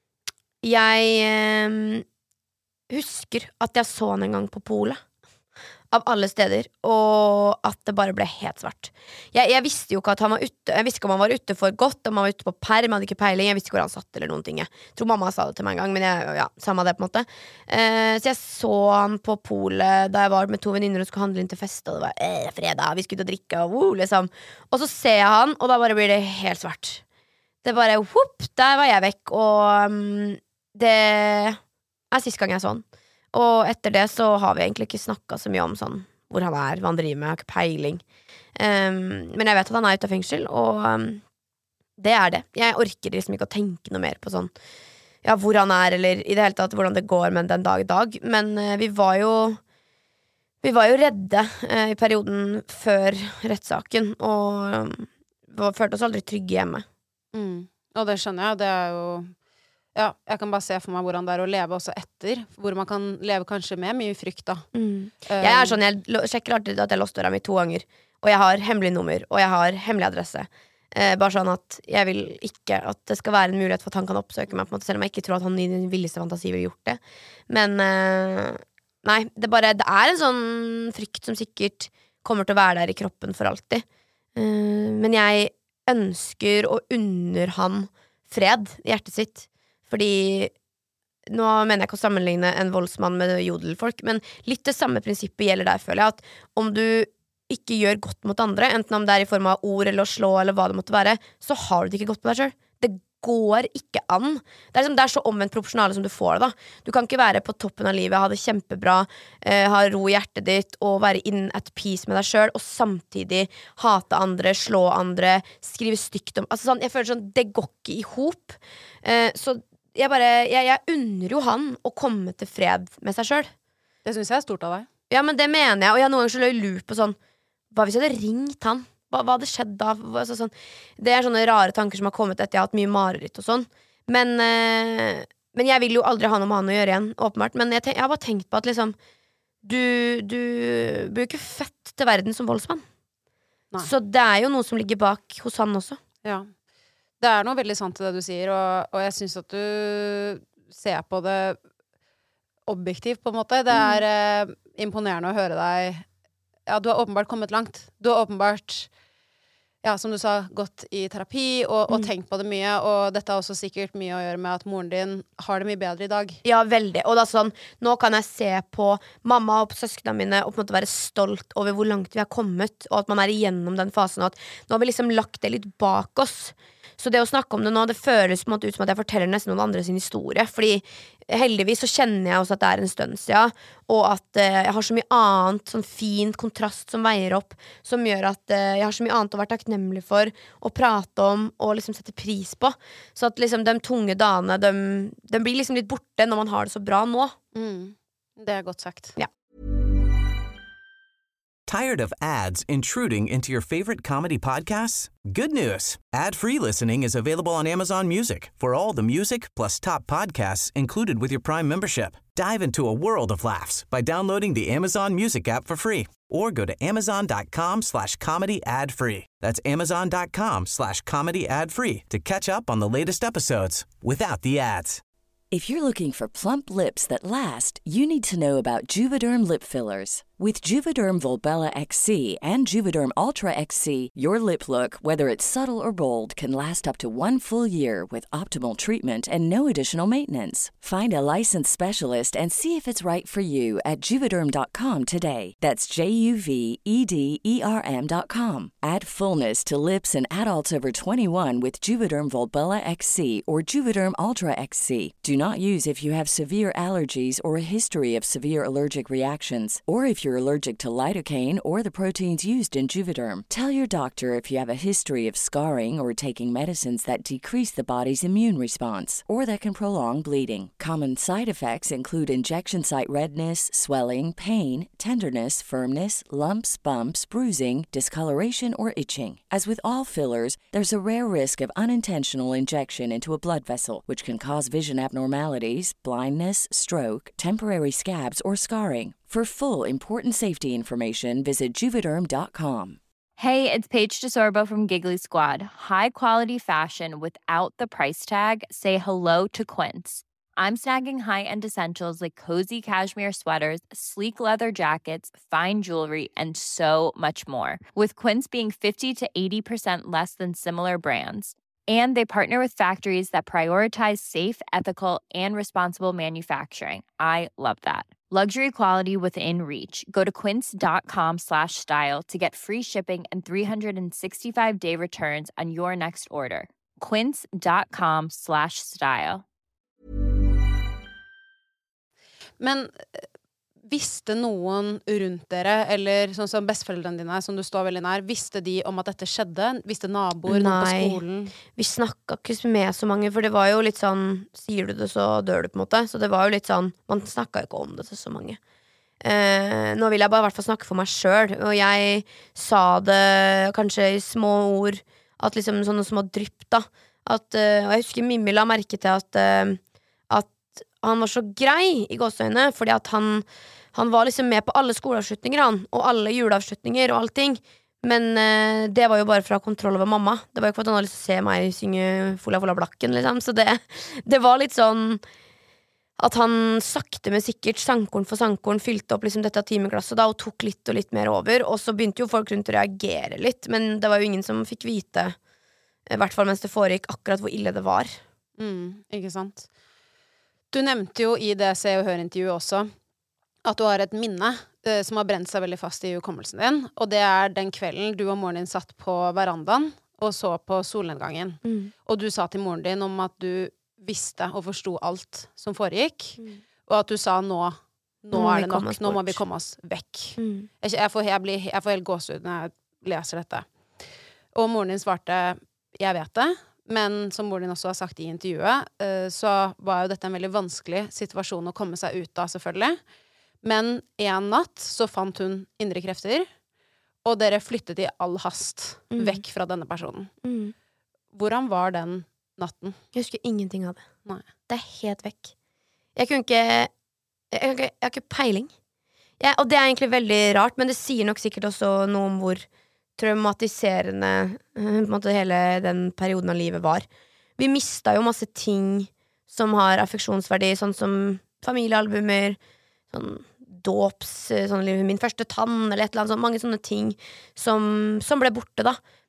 jeg eh, husker at jeg så han en gang på polet. Av alle steder. Og at det bare ble helt svart. Jeg, jeg visste jo ikke at han var ute. Jeg visste ikke om han var ute for godt, om han var ute på perm. Jeg hadde ikke peiling, jeg visste ikke hvor han satt eller noen ting. Jeg tror mamma sa det til meg en gang, men jeg, ja, samme det på en måte. Eh, så jeg så han på polet da jeg var med to venninner og skulle handle inn til fest, og det var eh, fredag, vi skulle ut og drikke, og wow, liksom. Og så ser jeg han, og da bare blir det helt svart. Det bare, whoop, der var jeg vekk, og um, det er siste gang jeg så han. Og etter det så har vi egentlig ikke snakket så mye om sånn hvor han er, hva han driver med, jeg har ikke peiling. Um, men jeg vet at han er ute av fengsel, og um, det er det. Jeg orker liksom ikke å tenke noe mer på sånn, ja, hvor han er, eller i det hele tatt hvordan det går med den dag i dag. Men uh, vi var jo Vi var jo redde uh, i perioden før rettssaken, og um, vi følte oss aldri trygge hjemme. Mm. Og det skjønner jeg, det er jo ja, jeg kan bare se for meg hvordan det er å leve også etter, hvor man kan leve kanskje med mye frykt da. Mm. Um, Jeg er sånn, jeg lo- sjekker alltid at jeg låst døra mi to ganger, og jeg har hemmelig nummer, og jeg har hemmelig adresse. Eh, bare sånn at jeg vil ikke at det skal være en mulighet for at han kan oppsøke meg, på en måte, selv om jeg ikke tror at han i den villeste fantasi ville gjort det. Men eh, nei, det, bare, det er en sånn frykt som sikkert kommer til å være der i kroppen for alltid. Eh, men jeg ønsker og unner han fred i hjertet sitt. Fordi nå mener jeg ikke å sammenligne en voldsmann med jodelfolk, men litt det samme prinsippet gjelder der, føler jeg. At om du ikke gjør godt mot andre, enten om det er i form av ord eller å slå eller hva det måtte være, så har du det ikke godt med deg selv. Det går ikke an. Det er, liksom, det er så omvendt proporsjonale som du får det da. Du kan ikke være på toppen av livet, ha det kjempebra, eh, ha ro i hjertet ditt og være in at peace med deg selv, og samtidig hate andre, slå andre, skrive stygt om altså, sånn, jeg føler sånn, det går ikke i hop. eh, Så jeg bare, jeg, jeg unner jo han å komme til fred med seg selv. Det synes jeg er stort av deg. Ja, men det mener jeg, og jeg har noen ganger så løy lurt på sånn, hva hvis jeg hadde ringt han? Hva, hva hadde skjedd da? Hva, altså, sånn, det er sånne rare tanker som har kommet etter jeg har hatt mye mareritt og sånn. Men, eh, men jeg vil jo aldri ha noe med han å gjøre igjen, åpenbart. Men jeg, tenk, jeg har bare tenkt på at liksom, du, du blir jo ikke født til verden som voldsmann. Nei. Så det er jo noe som ligger bak hos han også. Ja. Det er noe veldig sant i det du sier, og, og jeg synes at du ser på det objektivt, på en måte. Det er eh, imponerende å høre deg. Ja, du har åpenbart kommet langt. Du har åpenbart ja, som du sa, gått i terapi og, og mm. tenkt på det mye, og dette har også sikkert mye å gjøre med at moren din har det mye bedre i dag. Ja, veldig. Og da sånn, nå kan jeg se på mamma og på søskene mine og på en måte være stolt over hvor langt vi har kommet, og at man er igjennom den fasen, og at nå har vi liksom lagt det litt bak oss. Så det å snakke om det nå, det føles på en måte ut som at jeg forteller nesten noen andre sin historie, fordi heldigvis så kjenner jeg også at det er en stund siden, og at eh, jeg har så mye annet, sånn fin kontrast som veier opp, som gjør at eh, jeg har så mye annet å være takknemlig for, å prate om, og liksom sette pris på. Så at liksom de tunge dagene, de, de blir liksom litt borte når man har det så bra nå. Mm. Det er godt sagt. Ja. Tired of ads intruding into your favorite comedy podcasts? Good news! Ad-free listening is available on Amazon Music for all the music plus top podcasts included with your Prime membership. Dive into a world of laughs by downloading the Amazon Music app for free or go to amazon.com slash comedy ad-free. That's amazon.com slash comedy ad-free to catch up on the latest episodes without the ads. If you're looking for plump lips that last, you need to know about Juvederm lip fillers. With Juvederm Volbella X C and Juvederm Ultra X C, your lip look, whether it's subtle or bold, can last up to one full year with optimal treatment and no additional maintenance. Find a licensed specialist and see if it's right for you at Juvederm dot com today. That's J U V E D E R M dot com. Add fullness to lips in adults over twenty-one with Juvederm Volbella X C or Juvederm Ultra X C. Do not use if you have severe allergies or a history of severe allergic reactions, or if you're allergic to lidocaine or the proteins used in Juvederm. Tell your doctor if you have a history of scarring or taking medicines that decrease the body's immune response or that can prolong bleeding. Common side effects include injection site redness, swelling, pain, tenderness, firmness, lumps, bumps, bruising, discoloration, or itching. As with all fillers, there's a rare risk of unintentional injection into a blood vessel, which can cause vision abnormalities, blindness, stroke, temporary scabs, or scarring. For full important safety information, visit Juvederm dot com. Hey, it's Paige DeSorbo from Giggly Squad. High quality fashion without the price tag. Say hello to Quince. I'm snagging high-end essentials like cozy cashmere sweaters, sleek leather jackets, fine jewelry, and so much more. With Quince being fifty to eighty percent less than similar brands. And they partner with factories that prioritize safe, ethical, and responsible manufacturing. I love that. Luxury quality within reach. Go to quince.com slash style to get free shipping and three sixty-five day returns on your next order. Quince.com slash style. Men visste noen rundt dere, eller sånn som besteforeldrene dine, som du står veldig nær, visste de om at dette skjedde? Visste naboer, noen på skolen? Nei, vi snakket ikke med så mange, for det var jo litt sånn, sier du det så dør du på en måte, så det var jo litt sånn, man snakket ikke om det til så mange. Eh, nå vil jeg bare i hvert fall snakke for meg selv, og jeg sa det kanskje i små ord, at liksom sånne små drypp da, at, og jeg husker Mimmi la merke til at, at han var så grei i gåsøyne, fordi at han Han var liksom med på alle skoleavslutninger han, og alle juleavslutninger og allting. Men eh, det var jo bare fra kontroll over mamma. Det var jo ikke for at han hadde lyst til å se meg synge Fola Fola Blakken liksom. Så det, det var litt sånn at han sakte med sikkert sangkorn for sangkorn fylte opp liksom dette timeglasset da, og tok litt og litt mer over. Og så begynte jo folk rundt å reagere litt, men det var jo ingen som fikk vite, i hvert fall mens det foregikk, akkurat hvor ille det var. Mm, ikke sant? Du nevnte jo i det Se og Hør-intervjuet også at du har et minne eh, som har brent seg veldig fast i hukommelsen din, og det er den kvelden du og moren din satt på verandaen og så på solnedgangen. Mm. Og du sa til moren din om at du visste og forstod alt som foregikk, mm. og at du sa nå, nå er det nok, nå må vi komme oss vekk. Mm. Jeg, jeg, får, jeg, blir, jeg får helt gåsehud når jeg leser dette. Og moren din svarte, jeg vet det, men som moren din også har sagt i intervjuet, eh, så var jo dette en veldig vanskelig situasjon å komme seg ut av, selvfølgelig. Men en natt så fant hun indre krefter, og dere flyttet i all hast mm. vekk fra denne personen. Mm. Hvordan var den natten? Jeg husker ingenting av det. Nei. Det er helt vekk. Jeg kunne ikke Jeg, jeg, jeg har ikke peiling. Jeg, og det er egentlig veldig rart, men det sier nok sikkert også noe om hvor traumatiserende på en måte hele den perioden av livet var. Vi mistet jo masse ting som har affeksjonsverdi, sånn som familiealbumer, sånn dåps, sånn min første tann eller et eller annet sånn, mange sånne ting som, som ble borte da,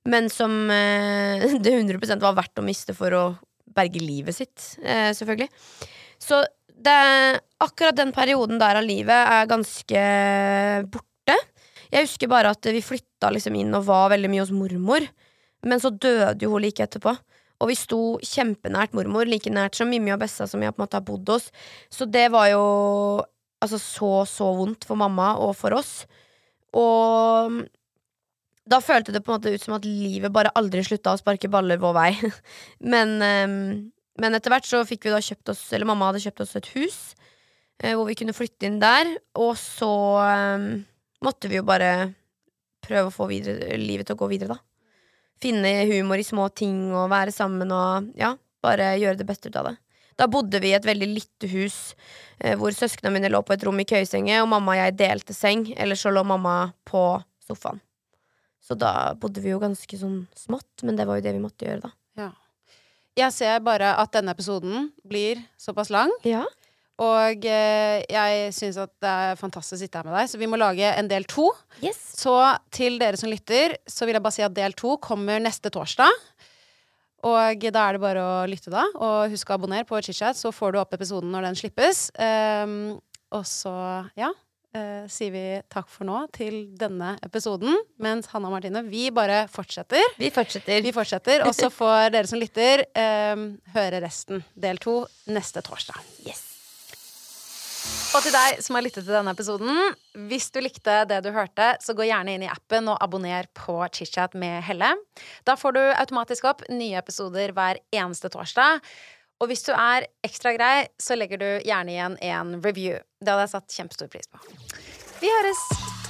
men som eh, det hundre prosent var verdt å miste for å berge livet sitt, eh, selvfølgelig. Så det, akkurat den perioden der av livet er ganske borte. Jeg husker bare at vi flytta liksom inn og var veldig mye hos mormor, men så døde jo hun like etterpå. Og vi sto kjempenært mormor, like nært som Mimmi og Bessa, som jeg på en måte har bodd hos. Så det var jo altså, så, så vondt for mamma og for oss. Og da følte det på en måte ut som at livet bare aldri slutta å sparke baller vår vei. men, um, men etter hvert så fikk vi da kjøpt oss, eller mamma hadde kjøpt oss et hus, uh, hvor vi kunne flytte inn der. Og så um, måtte vi jo bare prøve å få videre, livet til å gå videre da. Finne humor i små ting og være sammen og ja, bare gjøre det beste ut av det. Da bodde vi i et veldig lite hus eh, hvor søskene mine lå på et rom i køysenge, og mamma og jeg delte seng, eller så lå mamma på sofaen. Så da bodde vi jo ganske sånn smått, men det var jo det vi måtte gjøre da. Ja. Jeg ser bare at denne episoden blir såpass lang, ja. Og eh, jeg synes at det er fantastisk å sitte her med deg, så vi må lage en del to. Yes. Så til dere som lytter, så vil jeg bare si at del to kommer neste torsdag. Og da er det bare å lytte da, og husk å abonnere på ChitChat, så får du opp episoden når den slippes. Um, og så, ja, uh, sier vi takk for nå til denne episoden, mens Hanna og Martine, vi bare fortsetter. Vi fortsetter. Vi fortsetter, og så får dere som lytter um, høre resten, del to, neste torsdag. Yes. Og til deg som har lyttet til denne episoden, hvis du likte det du hørte, så gå gjerne inn i appen og abonner på ChitChat med Helle. Da får du automatisk opp nye episoder hver eneste torsdag. Og hvis du er ekstra grei, så legger du gjerne igjen en review. Det hadde jeg satt kjempestor pris på. Vi høres!